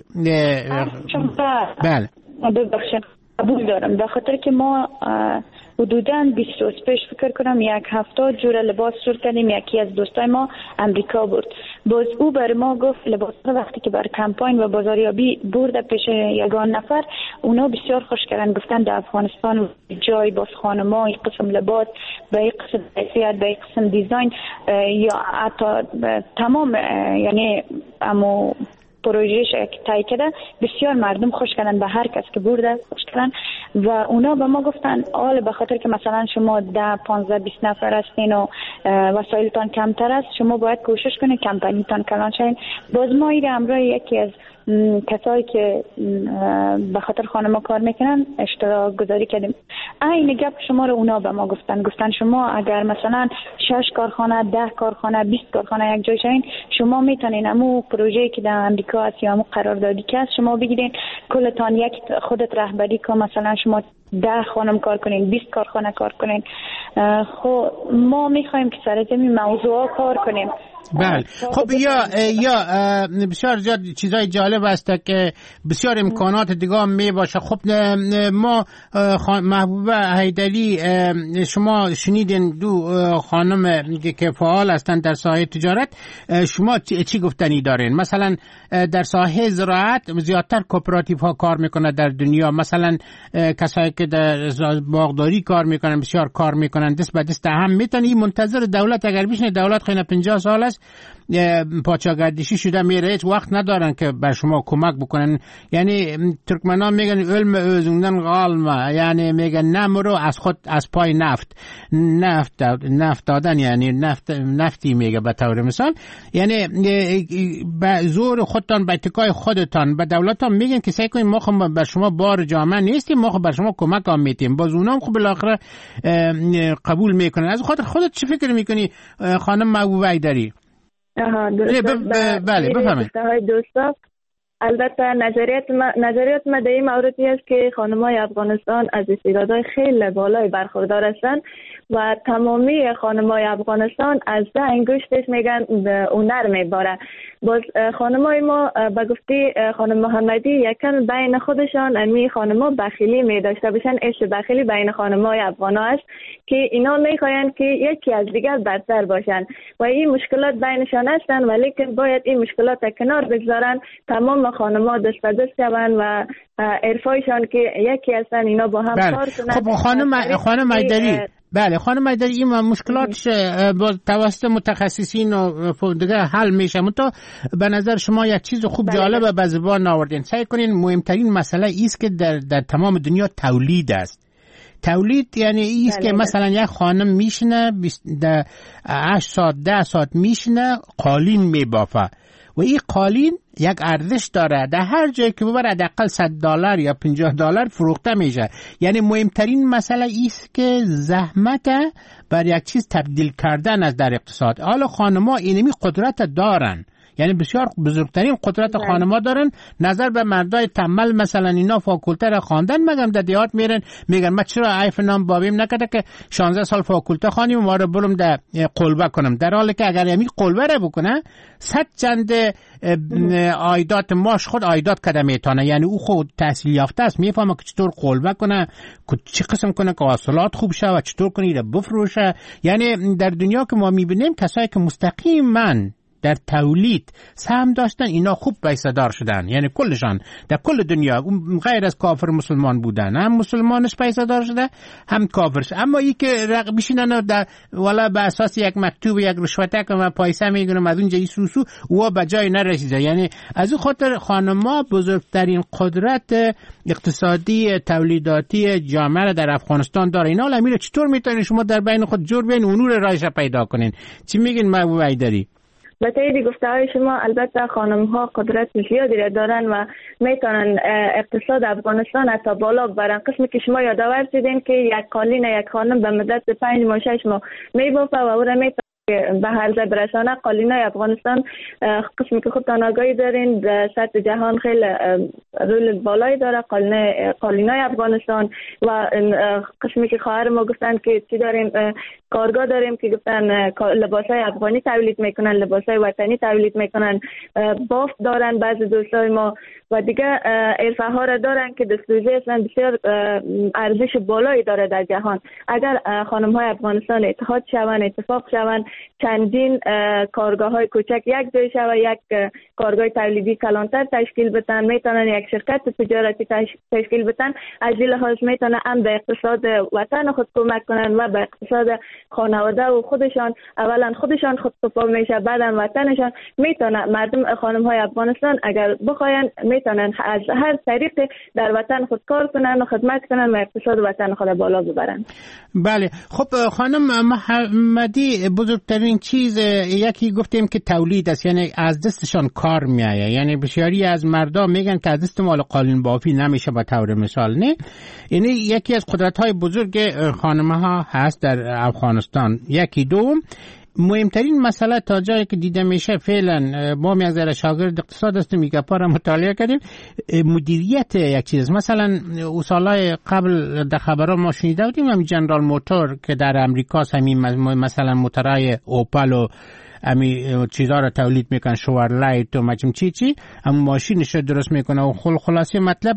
بله ببخشید قبول دارم، به خاطر که ما حدوداً 20 روز پیش فکر کنم 1 هفته جور لباس جور کردیم. یکی از دوستای ما امریکا بود، باز او بر ما گفت لباس وقتی که بر کمپاین و بازاریابی برده پیش یگان نفر، اونا بسیار خوش کردن، گفتن در افغانستان جای باز خانما این قسم لباس به این قسم حیثیت به این قسم دیزاین یا حتی تمام یعنی امو پروژهش که تایی کرده بسیار مردم خوش کردن، به هر کس که برده خوش کردن و اونا به ما گفتن حال به خاطر که مثلا شما 10 15 20 نفر هستین و وسایلتان کمتر است، شما باید کوشش کنید کمپانیتان کلان شین. باز ما ایره همراه یکی از کسایی که به خاطر خانما کار میکنن اشتراک گذاری کردیم. این گپ شما رو اونا به ما گفتن شما اگر مثلا 6 کارخانه 10 کارخانه 20 کارخانه یک جای شین، شما میتونین همو پروژه‌ای که در امریکا هست یا همو قراردادی که هست شما بگیرین کلتان یک خودت رهبری که مثلا شما 10 خانم کار کنین 20 کارخانه کار کنین. خب ما میخوایم که سر زمین موضوع کار کنیم. بله خب یا بسیار چیزای جالب است که بسیار امکانات دیگه هم می باشه. خب ما محبوبه حیدری شما شنیدین دو خانم که فعال هستند در ساحه تجارت، شما چی گفتنی دارین؟ مثلا در ساحه زراعت زیادتر کوپراتیو ها کار میکنه در دنیا، مثلا کسایی که در باغداری کار میکنن بسیار کار میکنن، دست به دست هم میتونن. منتظر دولت اگر بشنه دولت خیلی 50 سال است پاچاگردشی شده میره، هیچ وقت ندارن که بر شما کمک بکنن. یعنی ترکمنان میگن علم özünden qalma، یعنی میگن نمرو از خود از پای نفت دادن، یعنی نفتی میگه به طور مثال، یعنی به زور خودتان به اتکای خودتان به دولتان میگن که سعی کنید ما خب بر شما بار جامعه نیستیم، ما خب بر شما کمک هم میتیم. باز اونام خب بالاخره قبول میکنن. از خودت چه فکر میکنی خانم محبوبه حیدری؟ بله بفهمید. دوستا البته نظریات ما در این موردی است که خانم‌های افغانستان از استعدادهای خیلی بالای برخوردار هستند و تمامی خانم‌های افغانستان از ده انگشتش میگن هنر میباره. باز خانم‌های ما به گفته خانم محمدی یکم بین خودشان امی خانم‌ها بخیلی می داشته باشن، عشق بخیلی بین خانم‌های افغانا است که اینا میخواین که یکی از دیگر بدتر باشن و این مشکلات بینشان هستن، ولی که باید این مشکلات کنار بگذارن، تمام خانم‌ها دست به دست شوند و عرفایشان که یکی هستن اینا با هم کار کنن. خب خانم حیدری، بله خانم حیدری این مشکلاتش با توسط متخصصین و دیگه حل میشه. منتها به نظر شما یک چیز خوب جالب به زبان آوردین. سعی کنین مهمترین مسئله ایست که در تمام دنیا تولید است. تولید یعنی ایست که مثلا یک خانم میشنه 8 ساعت 10 ساعت میشنه قالین میبافه و این قالین یک ارزش داره، در هر جایی که ببره حداقل $100 یا $50 فروخته میشه. یعنی مهمترین مسئله ایست که زحمت بر یک چیز تبدیل کردن از در اقتصاد. حالا خانم‌ها اینمی قدرت دارن، یعنی بسیار بزرگترین قدرت خانم‌ها دارن نظر به مردای تنبل. مثلا اینا فاکولته را خواندن، مگم در دیهات میگن ما چرا عیف نام بابیم نکرده که 16 سال فاکولته خوانیم ما رو برم در قلبه کنم، در حالی که اگر یمی قلبه را بکنه 100 چند عایدات ماش خود عایدات کده میتونه. یعنی او خود تحصیل یافته است، میفهمه که چطور قلبه کنه، چه قسم کنه که حاصلات خوب شه و چطور کنه ایره بفروشه. یعنی در دنیا که ما میبینیم کسایی که مستقیما در تولید سهم داشتن اینا خوب پیسه‌دار شدن، یعنی کلشان در کل دنیا غیر از کافر مسلمان بودن، هم مسلمانش پیسه‌دار شده هم کافرش. اما ای که بشینن در والا به اساس یک مکتوب یک رشوته که من پیسه میگیرم از اونجا سوسو و به جای نرسیده. یعنی از اون خاطر خانم‌ها بزرگترین قدرت اقتصادی تولیداتی جامعه در افغانستان داره. اینا الان چطور میتونین شما در بین خود جور بین اونور رایش پیدا کنین؟ چی میگین محبوبه حیدری؟ به تایید گفته های شما البته خانم ها قدرت زیادی را دارن و میتونن اقتصاد افغانستان حتی بالا ببرن. قسمی که شما یادآور شدین که یک قالین یک خانم به مدت 5 ماه 6 ماه میبافه و او را به هر برسانه. قالینای افغانستان قسمی که خودتان آگاهی دارین در سطح جهان خیلی رول بالایی داره. قالینای افغانستان و قسمی که خواهر ما گفتن که چی داریم، کارگاه داریم که گفتن لباسای افغانی تولید میکنن، لباسای وطنی تولید میکنن، بافت دارن بعض دوستای ما و دیگه عرفه ها را دارن که دستوزی اصلا بسیار ارزش بالایی داره در جهان. اگر خانم های افغانستان اتحاد شوند، اتفاق شوند، چندین کارگاه های کوچک یک جای شوند، یک کارگاه تولیدی کلانتر تشکیل بدن، میتونن یک شرکت تجارتی تشکیل بدن، از این لحاظ میتونن هم به اقتصاد وطن خود کمک کنن و به اقتصاد خانواده و خودشان. اولا خودشان خود سپاه میشه، بعدم وطنشان. میتونن مردم خانم های افغانستان اگر بخواین میتونن از هر طریق در وطن خود کار کنن و خدمت کنن و اقتصاد وطن خود بالا ببرن. بله خب خانم محمدی، بزرگترین چیز یکی گفتیم که تولید است، یعنی از دستشان کار میایه. یعنی بسیاری از مردم میگن که از دست مال قالین بافی نمیشه به طور مثال، نه؟ یعنی یکی از قدرت‌های بزرگ خانم‌ها هست در افغانستان. یکی دوم مهمترین مسئله تا جایی که دیده میشه فعلا، ما یک ذره شاگرد اقتصاد هستیم، میگه را مطالعه کردیم، مدیریت یک چیز. مثلا سالهای قبل در خبرها ما شنیده بودیم همین جنرال موتور که در امریکا همین مثلا موتورای اوپل و امی چیزا را تولید میکنن، شوورلایت و مجموع چی اما ماشینش درست میکنه و خلاصه مطلب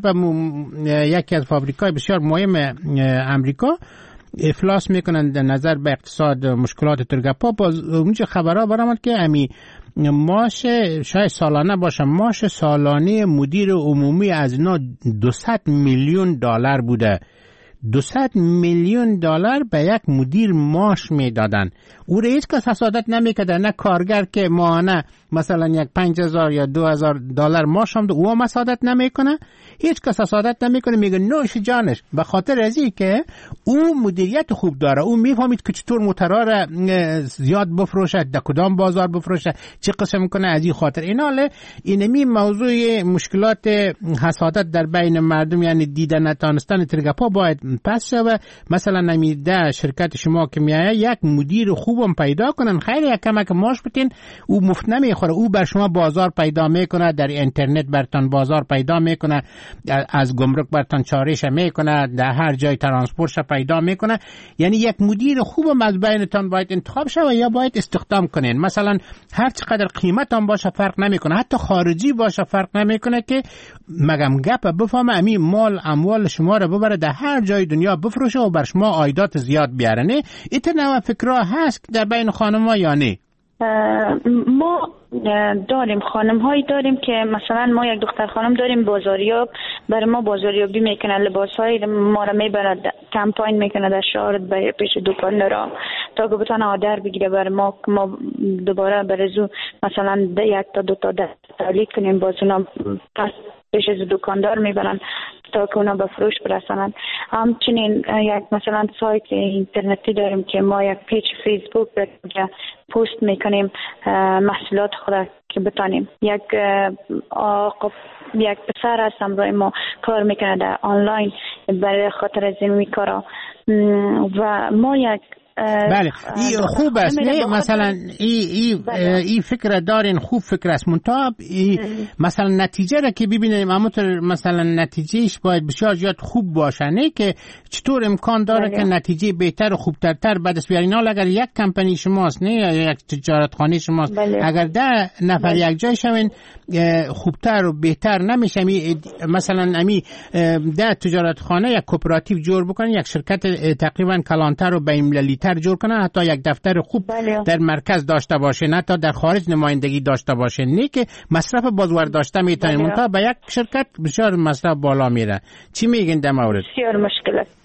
یکی از فابریکای بسیار مهم امریکا افلاس میکنن در نظر به اقتصاد مشکلات ترگپا. باز اونجا خبرها برآمد که امی معاش شاید سالانه باشه، معاش سالانه مدیر عمومی از اینا $200 میلیون بوده. $200 میلیون به یک مدیر معاش میدادن. او را هیچ کس حسادت نمیکرده، نه کارگر که ماهانه مثلا یک $5,000 یا $2,000 معاش هم او هم حسادت نمیکنه، هیچ کس حسادت نمیکنه، میگه نوش جانش. به خاطر ازی که او مدیریت خوب داره، او میفهمید که چطور موتورا را زیاد بفروشه، در کدام بازار بفروشه، چه قسم کنه. از این خاطر اینمی موضوع مشکلات حسادت در بین مردم، یعنی دیدن نتانستن ترگپا باید پس شوه. مثلا نمیده شرکت شما که میایه یک مدیر خوبم پیدا کنن، خیلی یک کمک معاش بتین، او مفت نمیخوره، او بر شما بازار پیدا میکنه، در اینترنت برتان بازار پیدا میکنه، از گمرک برتان چارش میکنه، در هر جای ترانسپورتش پیدا میکنه. یعنی یک مدیر خوبم از بینتان باید انتخاب شوه یا باید استخدام کنین. مثلا هر چقدر قیمت هم باشه فرق نمیکنه، حتی خارجی باشه فرق نمیکنه که مگم گپ بفهمه امی مال اموال شما رو ببره در هر جای دنیا بفروشه و بر شما عایدات زیاد بیاره. نه ایتنا فکرها هست در بین خانم‌ها یا نه؟ ما داریم خانم هایی داریم که مثلا ما یک دختر خانم داریم بازاریاب، برای ما بازاریابی میکنه، لباس های ما را میبرد کمپاین میکنه در شهر پیش دکاندارا تا که بتونه آردر بگیره برای ما که ما دوباره برزو مثلا 1 تا 2 تا تولید کنیم، باز اونا پس پیش دکاندار میبرن تا که اونا به فروش برسانن. همچنین یک مثلا سایت اینترنتی داریم که ما یک پیج فیسبوک در پست میکنیم محصولات خود که بتانیم. یک پسر هست همراه ما کار میکنه در آنلاین برای خاطر از این کارا و ما یک بله این خوب است. نه مثلا این فکر دارین، خوب فکر است، منتها مثلا نتیجه را که ببینیم همونطور مثلا نتیجهش باید بسیار زیاد خوب باشه، نه که چطور امکان داره که نتیجه بهتر و خوبتر بعد از بیارین. اگر یک کمپانی شماست نه یا یک تجارتخانه شماست، اگر 10 نفر یک جای شوین خوبتر و بهتر نمیشه. مثلا امی 10 تجارتخانه یک کوپراتیو جور بکنن، یک شرکت تقریبا کلانتر و بین‌المللی جور کنن، حتی یک دفتر خوب در مرکز داشته باشه، نه تا در خارج نمایندگی داشته باشه، نه که مصرف بازار داشته میتونه، منتها به یک شرکت بسیار مصرف بالا میره. چی میگین در مورد؟ بسیار مشکل است.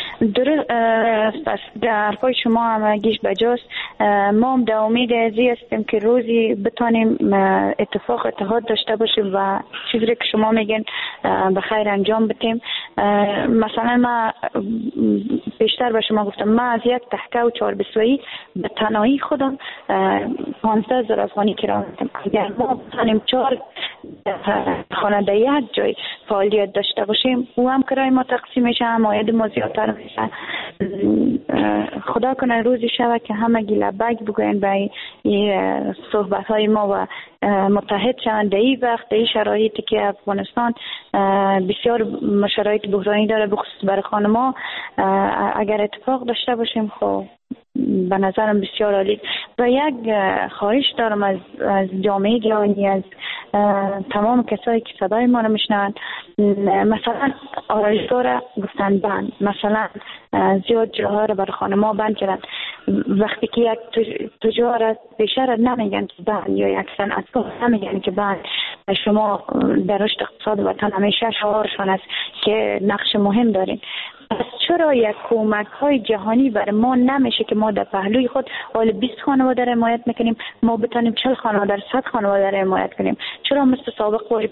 درست در پای شما همگیش بجاست. ما هم در امید ازی هستیم که روزی بتانیم اتحاد داشته باشیم و چیزی که شما میگین به خیر انجام بدیم. مثلا ما بیشتر به شما گفتم، ما از یک تحقه و 4 بسویی به تنهایی خودم 15,000 افغانی کرایه میدم. اگر ما بتانیم 4 خانه در یک جای فعالیت داشته باشیم او هم کرای ما تقسیم میشه، هم عاید ما زیادتر میشه. خدا کنه روزی شود که همگی لبک بگوین به صحبت های ما و متحد شوند. در این وقت در این شرایطی که افغانستان بسیار شرایط بحرانی داره بخصوص برای خانما، اگر اتفاق داشته باشیم خب به نظرم بسیار عالی. و یک خواهش دارم از جامعه جهانی، از تمام کسایی که صدای ما رو میشنوند، مثلا آرایشگاه را گفتن بند، مثلا زیاد جاها را برای خانما بند کردن. وقتی که یک تجار بیشتر نمیگن که بند یا یک صنعتگاه نمیگن که بند، شما در رشد اقتصاد وطن همیشه شعارشان است که نقش مهم دارین. پس چرا یک کمک های جهانی برای ما نمیشه که ما در پهلوی خود حال 20 خانواده را حمایت میکنیم، ما بتانیم 40 خانواده 100 خانواده را حمایت کنیم؟ چرا مثل سابق باری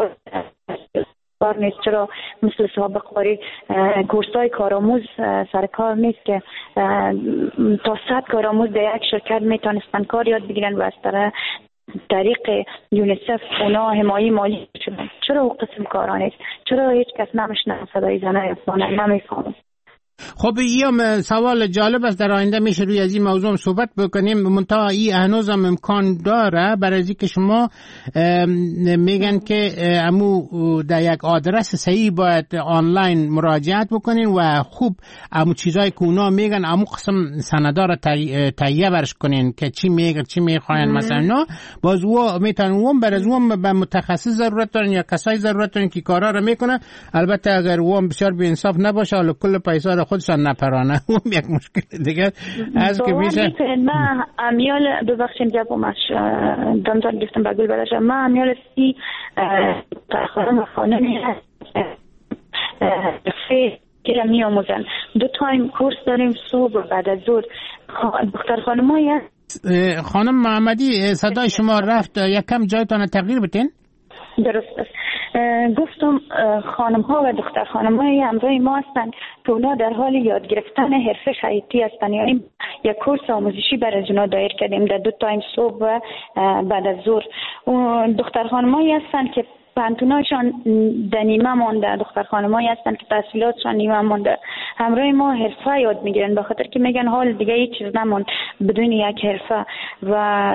نیست؟ چرا مثل سابق باری کورسای کارآموز سرکار نیست که تا 100 کارآموز در یک شرکت میتونستن کار یاد بگیرن و از طریق یونیسف اونا حمایت مالی شدن؟ چرا او قسم کارا نیست؟ چرا هیچ کس نمیشنه صدای زنای افغان نمیفهمه؟ خب این سوال جالب است، در آینده میشه روی از این موضوع صحبت بکنیم. منتها این هنوز هم امکان داره برای اینکه شما میگن که امو در یک آدرس صحیح باید آنلاین مراجعت بکنین و خوب امو چیزایی که اونا میگن امو قسم سندا را تهیه برش کنین که چی میگن چی میخواین. مثلا نه باز و میتونن برای اون به متخصص ضرورت دارن یا کسای ضرورت دارن که کارا را میکنن. البته اگر اون بسیار بی‌انصاف نباشه حالا کل پیسا خودشان نپرانه، اون یک مشکل دیگه از که میشه. من امیال ببخشید جوابمش دمتان گفتم بگل بداشم. من امیال سی خانمی هست که می آموزن. 2 تایم کورس داریم صبح و بعد از ظهر. دختر خانمایی هست. خانم محمدی صدای شما رفت، یکم جایتان تغییر بتین. درست است. گفتم خانم ها و دختر خانم های همراه ما هستند که اونا در حال یاد گرفتن حرفه خیاطی هستند. یعنی یک کورس آموزشی برای اونا دایر کردیم در 2 تایم صبح و بعد از ظهر. دختر خانم هایی هستند که پانتوناشان در نیمه مانده، دختر خانمایی هستند که تحصیلاتشان نیمه مانده، همراه ما حرفه یاد میگیرن، به خاطر که میگن حال دیگه هیچ چیز نموند بدون یک حرفه. و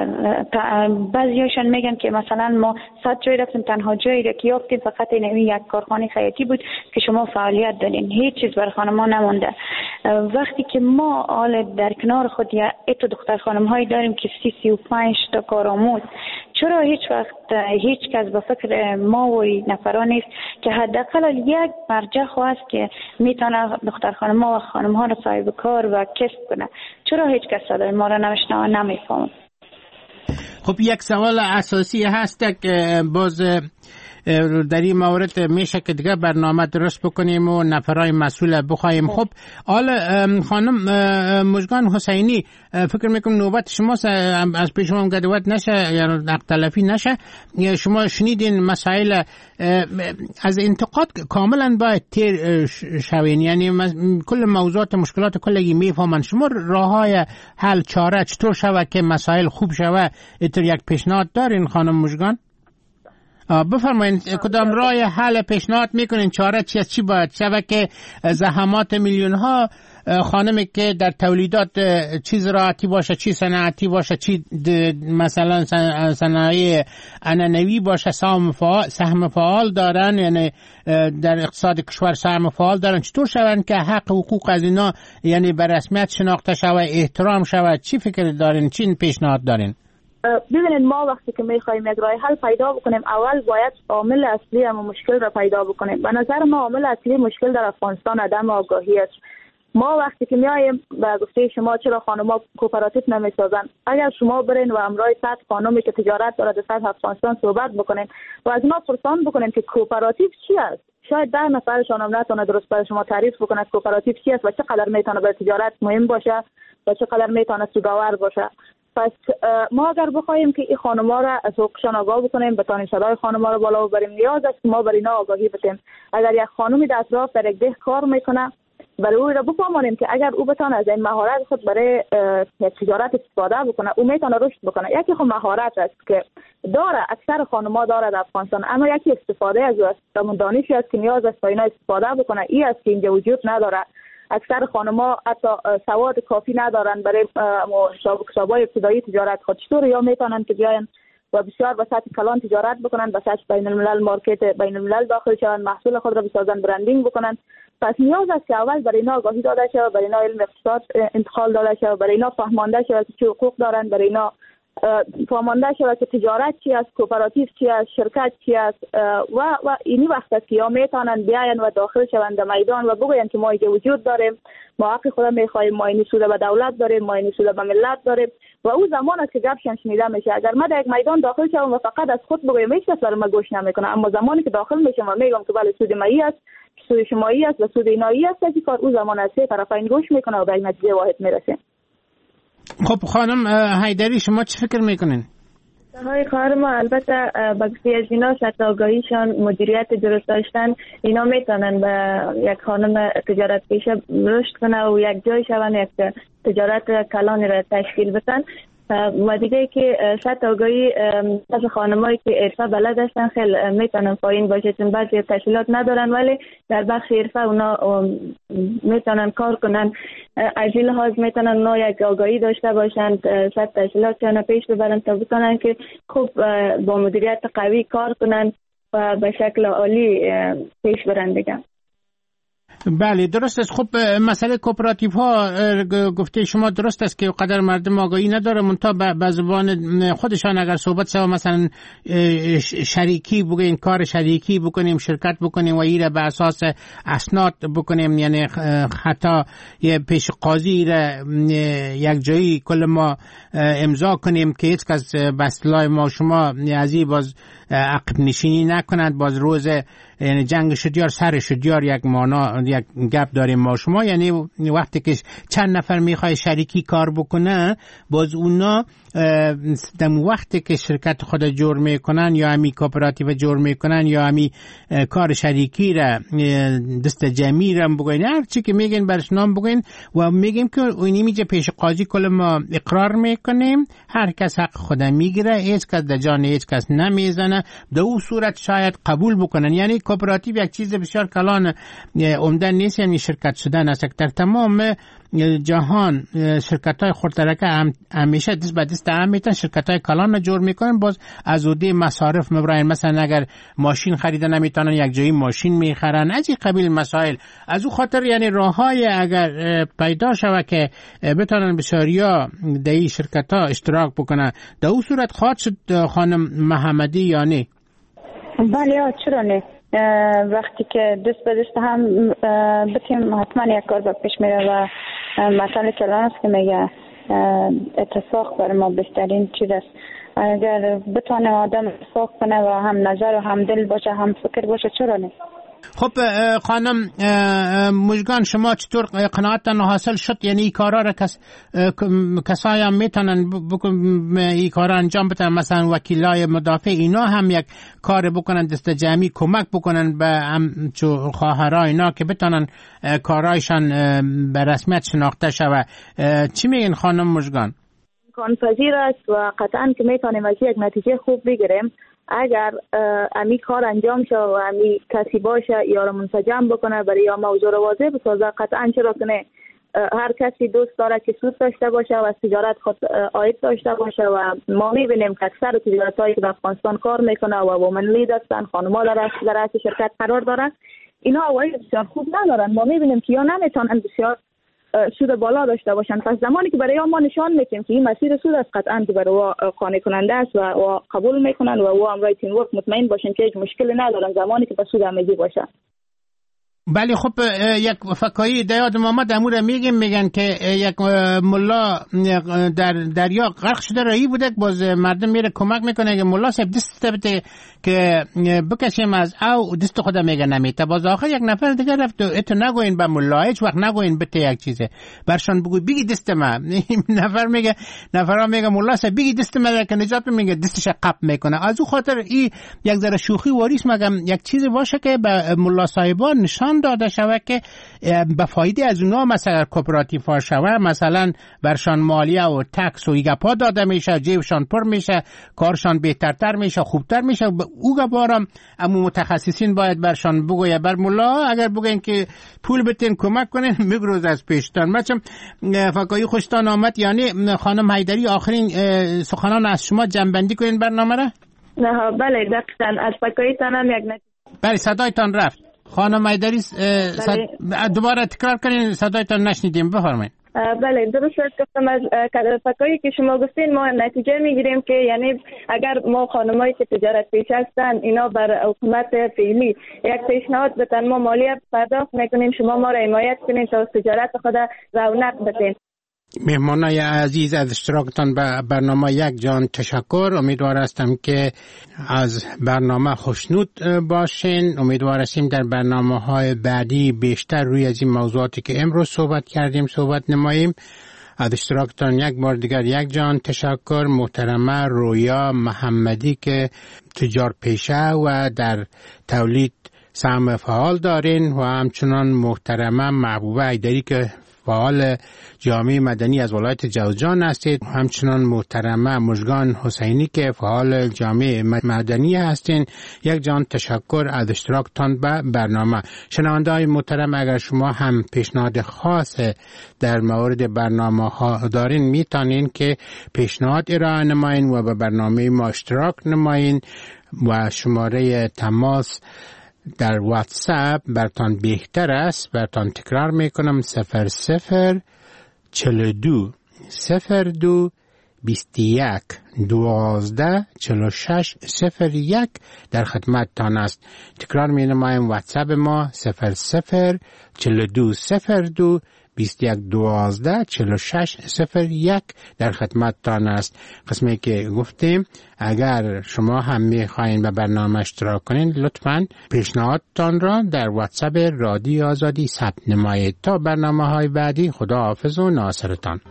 بعضیاشان میگن که مثلا ما 100 جای رفتیم تنها جایی را که یافتیم فقط این یک کارخانه خیاطی بود که شما فعالیت دادین، هیچ چیز برای خانم‌ها نمونده. وقتی که ما حال در کنار خود یا ایتو دختر خانم‌هایی داریم که 35 تا کارآموز، چرا هیچ وقت هیچ کس به فکر ما و نفران نیست که حداقل یک مرجع خواست که میتونه دختر خانم‌ها و خانم‌ها را صاحب کار و کسب کنه؟ چرا هیچ کس صدای ما را نمیشنه و نمیفهمه؟ خب یک سوال اساسی هست که باز در این مورد میشه که دیگه برنامه درست بکنیم و نفرای مسئول بخوایم. خب حالا خانم مژگان حسینی، فکر میکنم نوبت شما از پیش شما گدوت نشه یا نقد تلفی نشه. شما شنیدین مسائل از انتقاد کاملا باید تیر شوین، یعنی کل موضوعات مشکلات کلگی میفهمن. شما راههای حل چاره چطور شود که مسائل خوب شود؟ اتر یک پیشنهاد دارین خانم مژگان؟ بفرمایید کدام راه حل پیشنهاد میکنین؟ چاره چی باید شود که زحمات میلیون ها خانمی که در تولیدات چی زراعتی باشه، چی صنعتی باشه، چی مثلا صنایع عنعنوی باشه سهم فعال دارن، یعنی در اقتصاد کشور سهم فعال دارن، چطور شون که حق حقوق از اینا یعنی به رسمیت شناخته شود، احترام شود؟ چی فکر دارین؟ چی پیشنهاد دارین؟ ببینید، ما وقتی که میخوایم یک راه حل پیدا بکنیم اول باید عامل اصلی و مشکل را پیدا بکنیم. به نظر ما عامل اصلی مشکل در افغانستان عدم آگاهی است. ما وقتی که میایم به گفته شما چرا خانم‌ها کوپراتیو نمیسازن، اگر شما برین و همراه 100 خانمی که تجارت داره در سطح افغانستان صحبت بکنین و از ما پرسان بکنین که کوپراتیو چی است، شاید 10 نفرشان هم نتونه درست برای شما تعریف بکنه کوپراتیو چی است و چقدر میتونه برای تجارت مهم باشه و چقدر میتونه سودآور باشه. پس ما اگر بخوایم که این خانم‌ها را از حقوقشان آگاه بکنیم، بتانیم صدای خانم‌ها را بالا ببریم، نیاز است که ما بر اینا آگاهی بدیم. اگر یک خانمی در اطراف در یک ده کار میکنه برای او را بفهمانیم که اگر او بتونه از این مهارت خود برای تجارت استفاده بکنه، او میتونه رشد بکنه. یکی خود مهارت است که داره، اکثر خانم‌ها داره در افغانستان، اما یکی استفاده از او است، همون دانشی است که نیاز است تا اینا استفاده بکنه. این است که اینجا وجود نداره. اکثر خانم‌ها حتی سواد کافی ندارن برای حساب‌های ابتدایی تجارت خود. چطور یا میتونن که بیاین و بسیار به سطح کلان تجارت بکنن، به سطح بین الملل مارکت بین الملل داخل شوند، محصول خود را بسازن، برندینگ بکنن. پس نیاز است که اول برای اینا آگاهی داده شود، برای اینا علم اقتصاد انتقال داده شود، برای اینا فهمانده شود که چه حقوق دارن، برای اینا فهمانده شود که تجارت چی است، کوپراتیو چی است، شرکت چی است و اینی وقت است که یا میتونن بیاین و داخل شوند در میدان و بگوین که ما اینجا وجود داریم، ما حق خود میخوایم، ما این سود به دولت داریم، ما این سود به ملت داریم. و او زمان است که گپشان شنیده میشه. اگر ما در یک میدان داخل شوم و فقط از خود بگویم هیچ کس برای ما گوش نمیکنه، اما زمانی که داخل میشم و میگم که بله سود مایی است، سود شمایی است و سود اینایی است، که کار او زمان است طرفین گوش میکنه و به یک نتیجه واحد میرسه. خب خانم حیدری، شما چه فکر میکنین؟ های کار ما البته بخشی از اینا سطح آگاهیشان، مدیریت درست داشتن، اینا میتونن به یک خانم تجارت پیشه رشد کنه و یک جای شون، یک تجارت کلانی را تشکیل بدن. و دیگه که سطح آگاهی از خانمایی که حرفه بلد هستن خیلی میتونن پایین باشه، چون بعضی تحصیلات ندارن ولی در بخش حرفه اونا میتونن کار کنن. از این لحاظ میتونن اونا یک آگاهی داشته باشند، سطح تحصیلاتشان پیش ببرن تا بتونن که خوب با مدیریت قوی کار کنن و به شکل عالی پیش برن دیگه. بله درست است. خب مسئله کوپراتیو ها گفته شما درست است که قدر مردم آگاهی نداره، منتها به زبان خودشان اگر صحبت شود مثلا شریکی بگیم، کار شریکی بکنیم، شرکت بکنیم و ایره به اساس اسناد بکنیم، یعنی حتی یه پیش قاضی را یک جایی کل ما امضا کنیم که هیچ کس به اصطلاح ما شما ازی باز عقب نشینی نکنند، باز روز یعنی جنگ شدیار سر شدیار یک مانا یک گپ داریم ما شما، یعنی وقتی که چند نفر میخوای شریکی کار بکنه باز اونا در وقتی که شرکت خود جور میکنن یا همی کوپراتیو جور میکنن یا همی کار شریکی را دست جمعی را بگوین، هر چی که میگن برش نام بگوین و میگیم که اونی میجه پیش قاضی کل ما اقرار میکنیم، هر کس حق خود میگیره، هیچ کس در جان هیچ کس نمیزنه، در اون صورت شاید قبول بکنن. یعنی کوپراتیو یک چیز بسیار کلان عمده نیست، یعنی شرکت شدن است. در تمام جهان شرکت های خردترکه همیشه دست به دست هم میتن شرکت های کلان جور میکنن، باز از عهده مصارف مبراین، مثلا اگر ماشین خریده نمیتونن یک جایی ماشین میخرن، از این قبیل مسائل. از او خاطر یعنی راه های اگر پیدا شود که بتونن بسیاریا در این شرکت ها اشتراک بکنن، در اون صورت خواهد شد خانم محمدی یا نه؟ بله چرا نه، وقتی که دست به دست هم بتیم حتما یک کار به پیش میره و مسئله کلان است که میگه اتفاق برای ما بهترین چیز است. اگر بتونه آدم اتفاق کنه و هم نظر و هم دل باشه هم فکر باشه چرا نه. خب خانم مژگان، شما چطور قناعتتان حاصل شد؟ یعنی این کارا را کسایی هم میتونن این کارا انجام بدن، مثلا وکیلای مدافع اینا هم یک کار بکنن، دست جمعی کمک بکنن به همچو خواهرای اینا که بتونن کارایشان به رسمیت شناخته شود. چی میگین خانم مژگان؟ امکان پذیر است و قطعا که میتونیم از یک نتیجه خوب بگیریم اگر امی کار انجام شه و امی کسی باشه یا رو منسجم بکنه برای یا موضوع رو واضح بسازه. قطعا چرا کنه هر کسی دوست داره که سود داشته باشه و از تجارت خود عاید داشته باشه و ما میبینیم که اکثر تجارت هایی که در افغانستان کار میکنه و وومن لید هستن، خانم‌ها در رأس شرکت قرار دارن، اینا عواید بسیار خوب ندارن. ما میبینیم که یا نمیتونن بسیار سود بالا داشته باشن. پس زمانی که برای ما نشان میدیم که این مسیر سود است، قطعا که برای قانع کننده است و قبول میکنن و هم رایت این ورک مطمئن باشن که هیچ مشکلی ندارن زمانی که به سود همگی باشن. بله خب یک فکایی دیاد محمد امور میگن که یک ملا در دریا غرق شده رایی بوده، باز مردم میره کمک میکنه که ملا صاحب دست بده که بکشیم از او دست خود میگه نمیته، باز آخر یک نفر دیگه رفت اتو نگوین به ملا، هیچ وقت نگوین بته یک چیزه برشان بگوی بگی دست ما. نفرها میگه ملا صاحب بگی دست ما که نجات میگه دستش قپ میکنه. از او خاطر این یک ذره شوخی واریس مگم یک چیزی باشه که به ملا صاحبان نشان نشان داده شود که به فایده از اونا مثلا کوپراتیو ها شود، مثلا برشان مالیه و تکس و ایگپا داده میشه، جیبشان پر میشه، کارشان بهترتر میشه، خوبتر میشه. او گبارم امو متخصصین باید برشان بگویه. بر ملا اگر بگین که پول بتین کمک کنین میگروز از پیشتان. بچم فکایی خوشتان آمد. یعنی خانم حیدری آخرین سخنان از شما جنبندی کنین برنامه را. نه بله دقیقاً از فکاییتان هم یک نتیجه. بله صدایتان رفت خانم حیدری. دوباره تکرار کنین صدایتان نشنیدیم. بفرمایید. بله درست گفتم. از فکایی که شما گفتین ما نتیجه میگیریم که یعنی اگر ما خانمایی که تجارت پیش هستن اینا بر حکومت فعلی یک پیشنهاد بتن ما مالیه پرداخت میکنیم، شما ما را حمایت کنین تا تجارت خود رونق بدین. مهمانای عزیز از اشتراکتان به برنامه یک جان تشکر. امیدوار هستم که از برنامه خوشنود باشین. امیدوار هستیم در برنامه‌های بعدی بیشتر روی از این موضوعاتی که امروز صحبت کردیم صحبت نماییم. از اشتراکتان یک بار دیگر یک جان تشکر. محترمه رویا محمدی که تجار پیشه و در تولید سهم فعال دارین و همچنان محترمه محبوبه حیدری که فعال جامعه مدنی از ولایت جوزجان هستید. همچنان محترمه مژگان حسینی که فعال جامعه مدنی هستین. یک جان تشکر از اشتراکتان به برنامه. شنونده های محترم اگر شما هم پیشنهاد خاص در مورد برنامه ها دارین میتونین که پیشنهاد ارائه نمایین و به برنامه ما اشتراک نمایین و شماره تماس در واتساپ برتان بهتر است. برتان تکرار میکنم 00 42 02 21 12 46 01 در خدمت تان است. تکرار می نمایم واتساپ ما 00 42 02 21 12 46 01 در خدمت تان است. قسمی که گفتیم اگر شما هم میخواین به برنامه اشتراک کنین لطفاً پیشنهادتان را در واتساپ رادیو آزادی ثبت نمایید. تا برنامه های بعدی خدا حافظ و ناصرتان.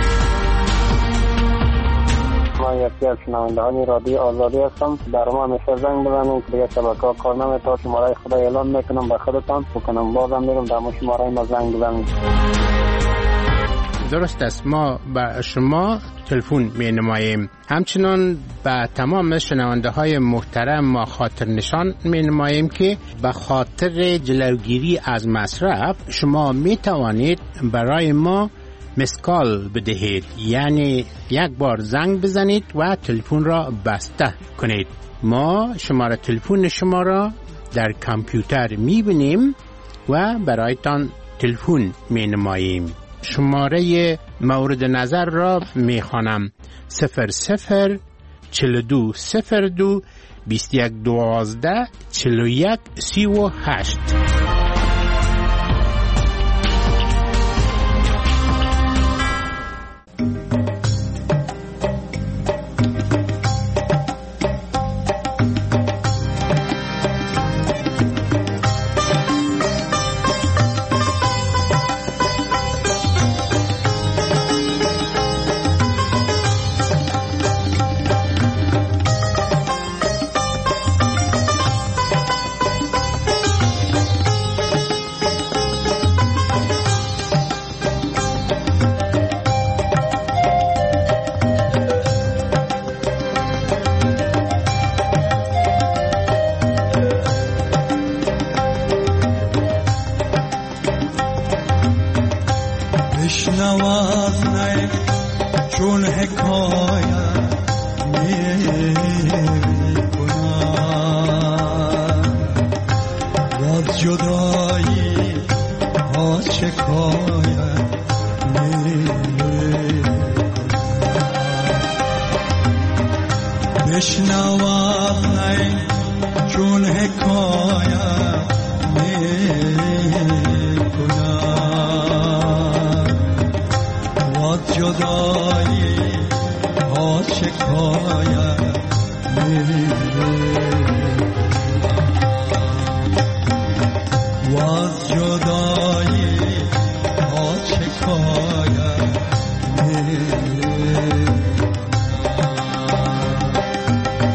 ما یکی از شنوندهان رادیو آزادی هستم. در ما همیشه زنگ بزنید که دیگه شبکه‌ها کار نمی‌کنه. شماره خدا اعلان میکنم به خودتان بکنم بازم میرم در شماره ما زنگ بزنید. درست است. ما به شما تلفن می نماییم. همچنان به تمام شنونده های محترم ما خاطر نشان می نماییم که به خاطر جلوگیری از مصرف شما می توانید برای ما مسکال بدهید، یعنی یک بار زنگ بزنید و تلفن را بسته کنید. ما شماره تلفن شما را در کامپیوتر می بینیم و برایتان تلفن می نماییم. شماره مورد نظر را می خوانم 00 42 02 21 12 41 38.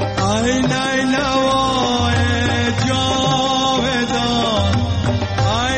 I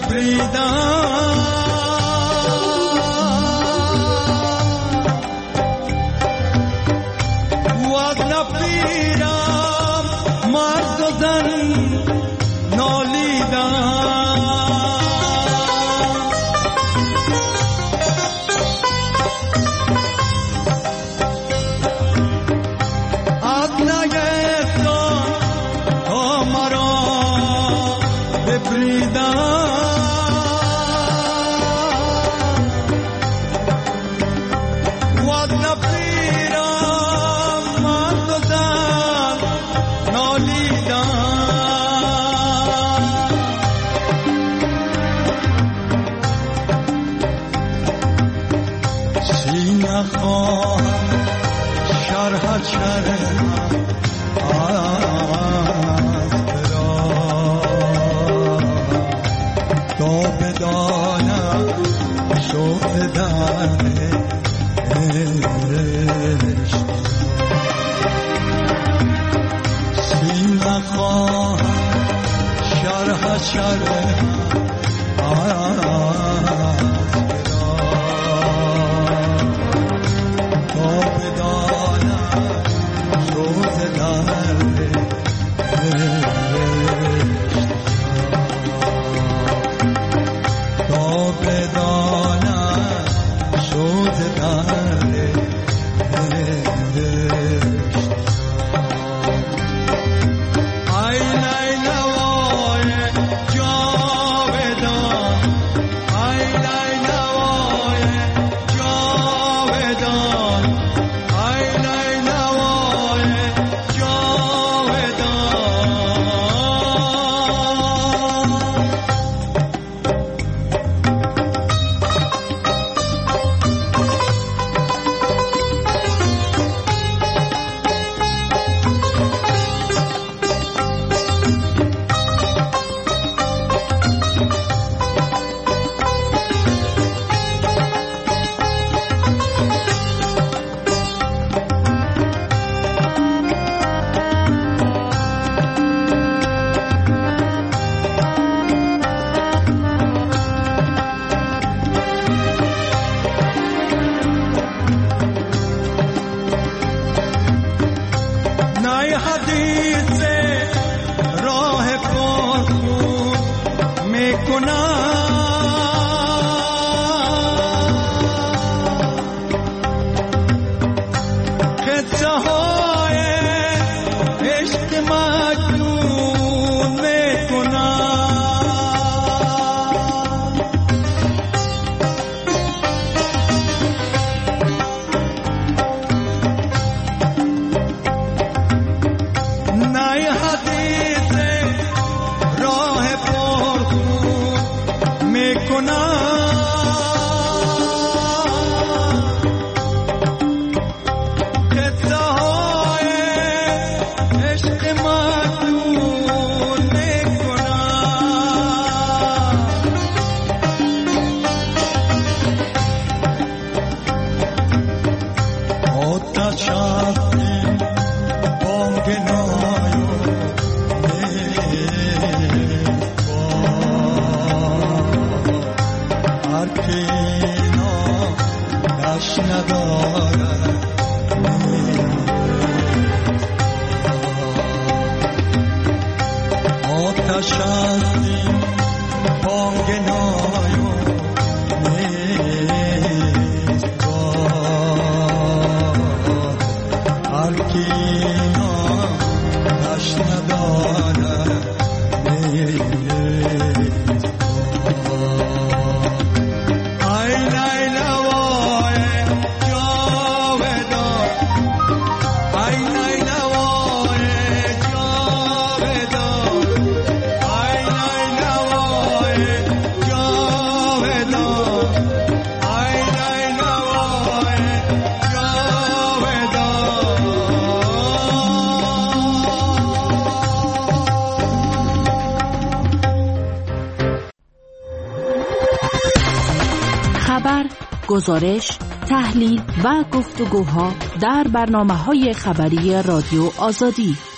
گزارش، تحلیل و گفتگوها در برنامه‌های خبری رادیو آزادی.